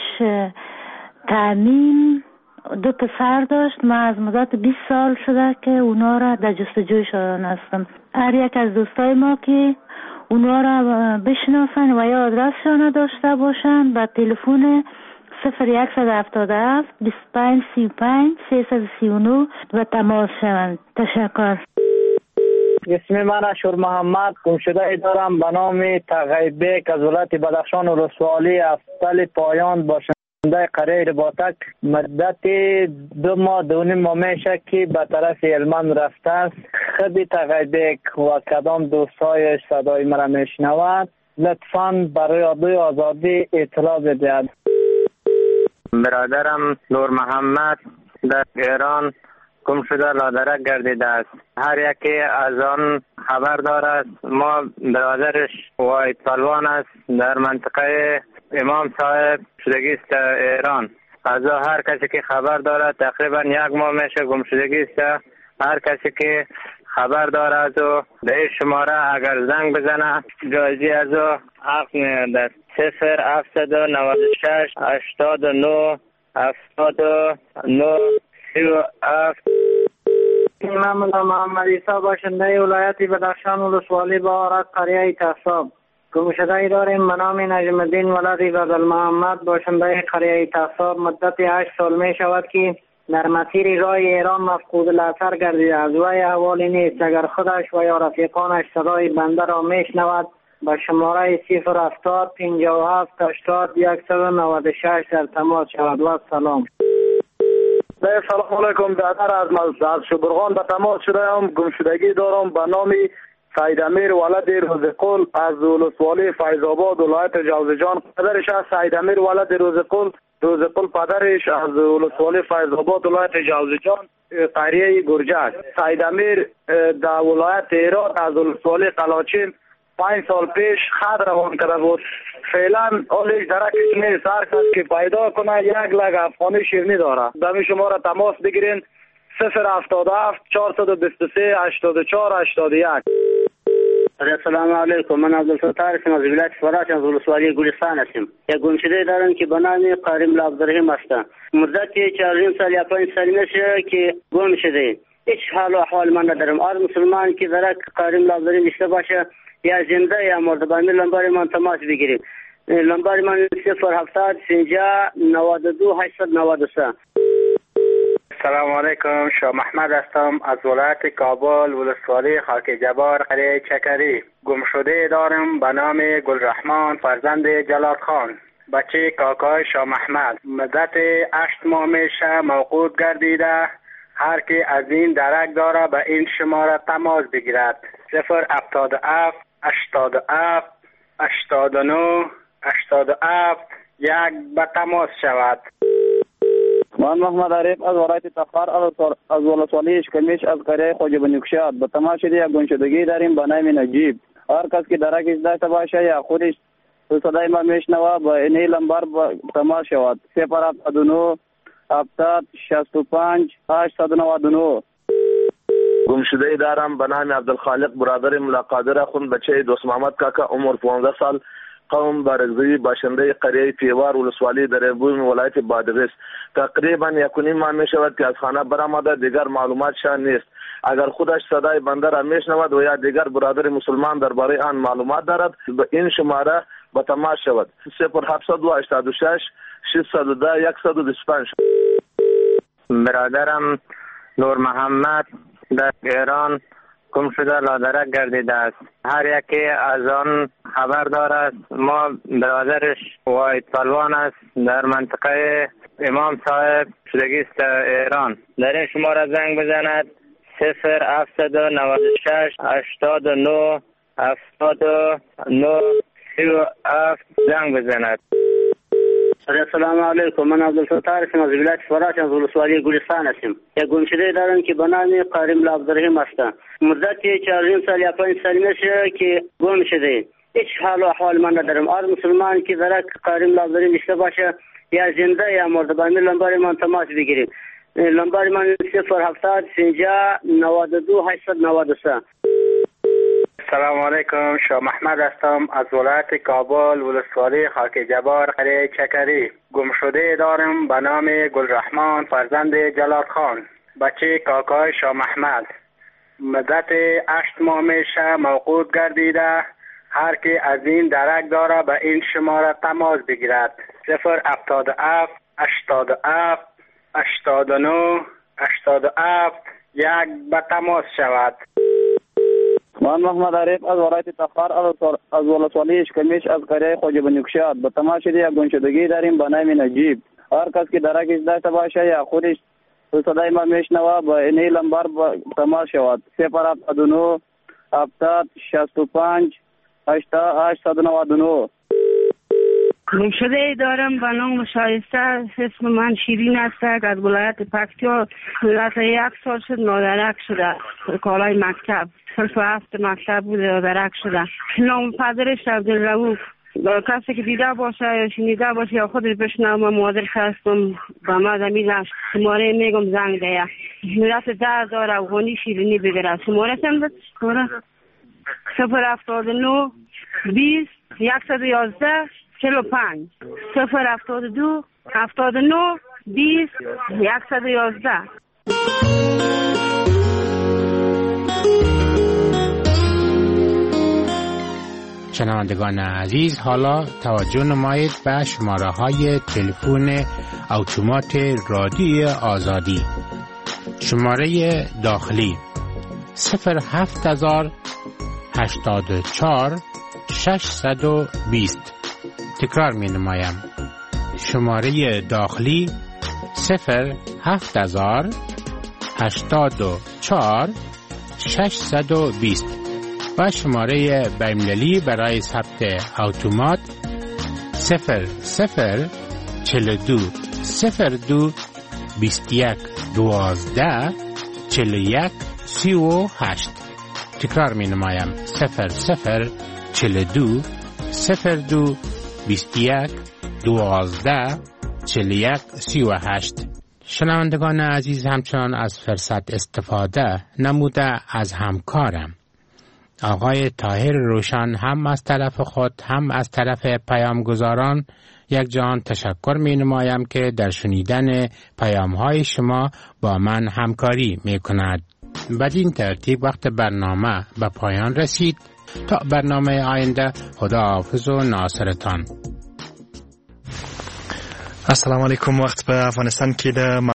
تامین دو پسر داشت. من از مدت بیست سال شده که اونا را در جستجویشان هستم. هر یک از دوستای ما که اونا را بشناسن و یا آدرسشان داشته باشن به تلفن صفر یکصد هفتاد و هفت بیست و پنج سی و پنج سیصد و سی و نه و تماس شوند. تشکر. اسم من اشور محمد گمشده دارم به نام تغیبک از ولایت بدخشان ولسوالی افضل پایان باشنده قریه رباطک. مدت دو ماه دو نیم ماه میشه که به طرف هلمند رفته است. خود تغیبک و کدام دوستایش صدای مرا میشنوند لطفاً برای رادیو آزادی اطلاع بدهید. برادرم نور محمد در ایران گم شده لادرک گردیده است. هر یکی از آن خبر دارد. ما برادرش واحد پلوان است در منطقه امام صاحب شدگی است ایران. از هر کسی که خبر دارد تقریبا یک ماه میشه گم شدگی است. هر کسی که خبر دارد و به شماره اگر زنگ بزنه جایزی از حق میاد. صفر هفتصد و نود و شش هشتاد و نه هفتاد و نه سی و هفت. من محمد عیسی باشنده ولایت بدخشان ولسوالی بارک قریه تصاب. گمشده داریم به نام نجم الدین ولد بدل محمد باشنده قریه تصاب. مدت هشت سال می شود که در مسیر راه ایران مفقود الاثر گردیده. از وی احوالی نیست. اگر خودش و یا رفیقانش صدای بنده را می شنود به شماره صفر هفتاد پنجاه و هفت هشتاد صد و نود و شش در تماس شود. و سلام. سلام علیکم. برادر از از شبرغان به تماس شدم. گمشدگی دارم به نام سید امیر ولد روزقل از ولسوالی فیض آباد ولایت جوزجان. پدرش از سید امیر ولد روزقل روزقل پدرش از ولسوالی فیض آباد ولایت جوزجان قریه گرجک. سید امیر در ولایت هرات از ولسوالی قلاچین پنج سال پیش خط روان کرده بود. فعلا حالش درکش نیست. هر کس که پیدا کنه یک لگ افغانی شیرینی داره. دمی شما را تماس بگیرین صفر هفتاد و هفت چهارصد و بیست و سه هشتاد و چهار هشتاد و یک. السلام علیکم. من عبدالستار هستم از ولایت فراش از ولسوالی گلستان هستم. یک گمشده دارم که به نام قارم عبدالرحیم است. مدت چهارده سال یا پنج سال میشه که گم شده. هیچ حال و احوال من ندارم. هر مسلمان که درک قارم عبدالرحیم داشته باشه یا زنده یا مرده با لنبر من تماس بگیرید. لنبر من صفر هفتاد پنجاه نود و دو هشتصد و نود و سه. سلام علیکم. شاه محمد هستم از ولایت کابل ولسوالی خاک جبار قریه چکری. گمشده دارم به نام گلرحمان فرزند جلال خان بچه کاکای شاه محمد. مدت هشت ماه میشه موقوف گردیده. هر که از این درک داره به این شماره تماس بگیرد. صفر هفتاد و هفت هشتاد و هفت هشتاد و نه هشتاد و هفت یک به تماس شود. من محمد عریف از ولایت تخار از ولسوالی اشکمیش از قریه خواجه بنیکشاد. به تماس شده یک گمشدگی داریم به نام نجیب. هر کس که درکش داشته باشه یا خودش صدای ما میشنوه با این لنبر تماس شود. صفر هفتاد و نه هفتاد شصت و پنج هشتصد و نود و نه. گمشده دارم به نام عبدالخالق برادر ملاقادر خون بچه دوست محمد کاکا عمر پانزده سال قوم بارگزی باشنده قریه پیوار ولسوالی در بوم ولایت بادغیس. تقریبا یکونیم ماه می شود که از خانه برآمده. دیگر معلومات شان نیست. اگر خودش صدای بنده را میشنود و یا دیگر برادر مسلمان درباره آن معلومات دارد به این شماره به تماس شود. صفر هفتصد و هشتاد و شش ششصد و ده صد و بیست و پنج. برادرم نور محمد در ایران گم شده لادرک گردیده است. هر یکی از آن خبر دارد. ما برادرش واید پلوان است در منطقه امام صاحب شدگی است ایران. در این شماره زنگ بزند صفر هفتصد و نود و شش هشتاد و نه هفتاد و نه سی و هفت زنگ بزند. السلام علیکم. من عبدالستار هستم از ولایت فراش از ولسوالی گلستان هستم. یک گمشده دارم که به نام قارم عبدالرحیم است. مدت چهارده سال یا پنج سال میشه که گم شده. هیچ حال و احوال من ندارم. هر مسلمان که درک قارم عبدالرحیم داشته باشه یا زنده یا مرده با لنبر من تماس بگیرید. لنبر من صفر هفتاد پنجاه نود و دو هشتصد و نود و سه. سلام علیکم. شاه محمد هستم از ولایت کابل ولسوالی خاک جبار قریه چکری. گمشده دارم به نام گلرحمان فرزند جلال خان بچه کاکای شاه محمد. مدت هشت ماه میشه موقوف گردیده. هر که از این درک داره به این شماره تماس بگیرد. صفر هفتاد و هفت هشتاد و هفت هشتاد و نه هشتاد و هفت یک به تماس شود. من محمد عریف از ولایت تخار از ولسوالی اشکمیش از قریه خواجه بنیکشاد. به تماس شده یک گمشدگی داریم به نام نجیب. هر کس که درکش داشته باشه یا خودش صدای ما میشنوه با این لنبر تماس شود. صفر هفتاد و نه هفتاد شصت و پنج هشتصد و نود و نه. گمشده ای دارم به نام شایسته. اسم من شیرین است. از ولایت پکتیا. از یک سال شد نادرک شده. کالای مکتب صرف هفت مکتب بوده نادرک شده. نام پدرش عبدالرؤوف. کسی که دیده باشه یا شنیده باشه یا خودش بشنوه من مادرش هستم. به ما زمین شماره میگم زنگ ده. ملت ده هزار افغانی شیرینی بگیره. شماره هم داد شماره صفر هفتاد و نه بیست صد و یازده چهل و پنج صفر هفتاد و دو هفتاد و نه بیست یکصد و یازده. شنوندگان عزیز، حالا توجه نمایید به شماره های تلفن اتومات رادیوی آزادی. شماره داخلی صفر هفت هزار هشتاد و چهار ششصد و بیست. تکرار می نمایم. شماره داخلی صفر هفت هزار هشتاد و چهار ششصد و بیست و شماره بین‌المللی برای ثبت اتومات صفر صفر چهل و دو صفر دو بیست و یک دوازده چهل و یک سی و هشت. تکرار می نمایم. صفر صفر چهل و دو صفر دو بیست و یک دوازده چهل و یک سی و هشت. شنوندگان عزیز، همچنان از فرصت استفاده نموده از همکارم آقای طاهر روشن هم از طرف خود هم از طرف پیامگزاران یک جان تشکر می نمایم که در شنیدن پیام های شما با من همکاری می کند. بدین ترتیب وقت برنامه به پایان رسید. تا برنامه آینده، خدا حافظ و ناصرتان. السلام علیکم. وقت په افغانستان کې د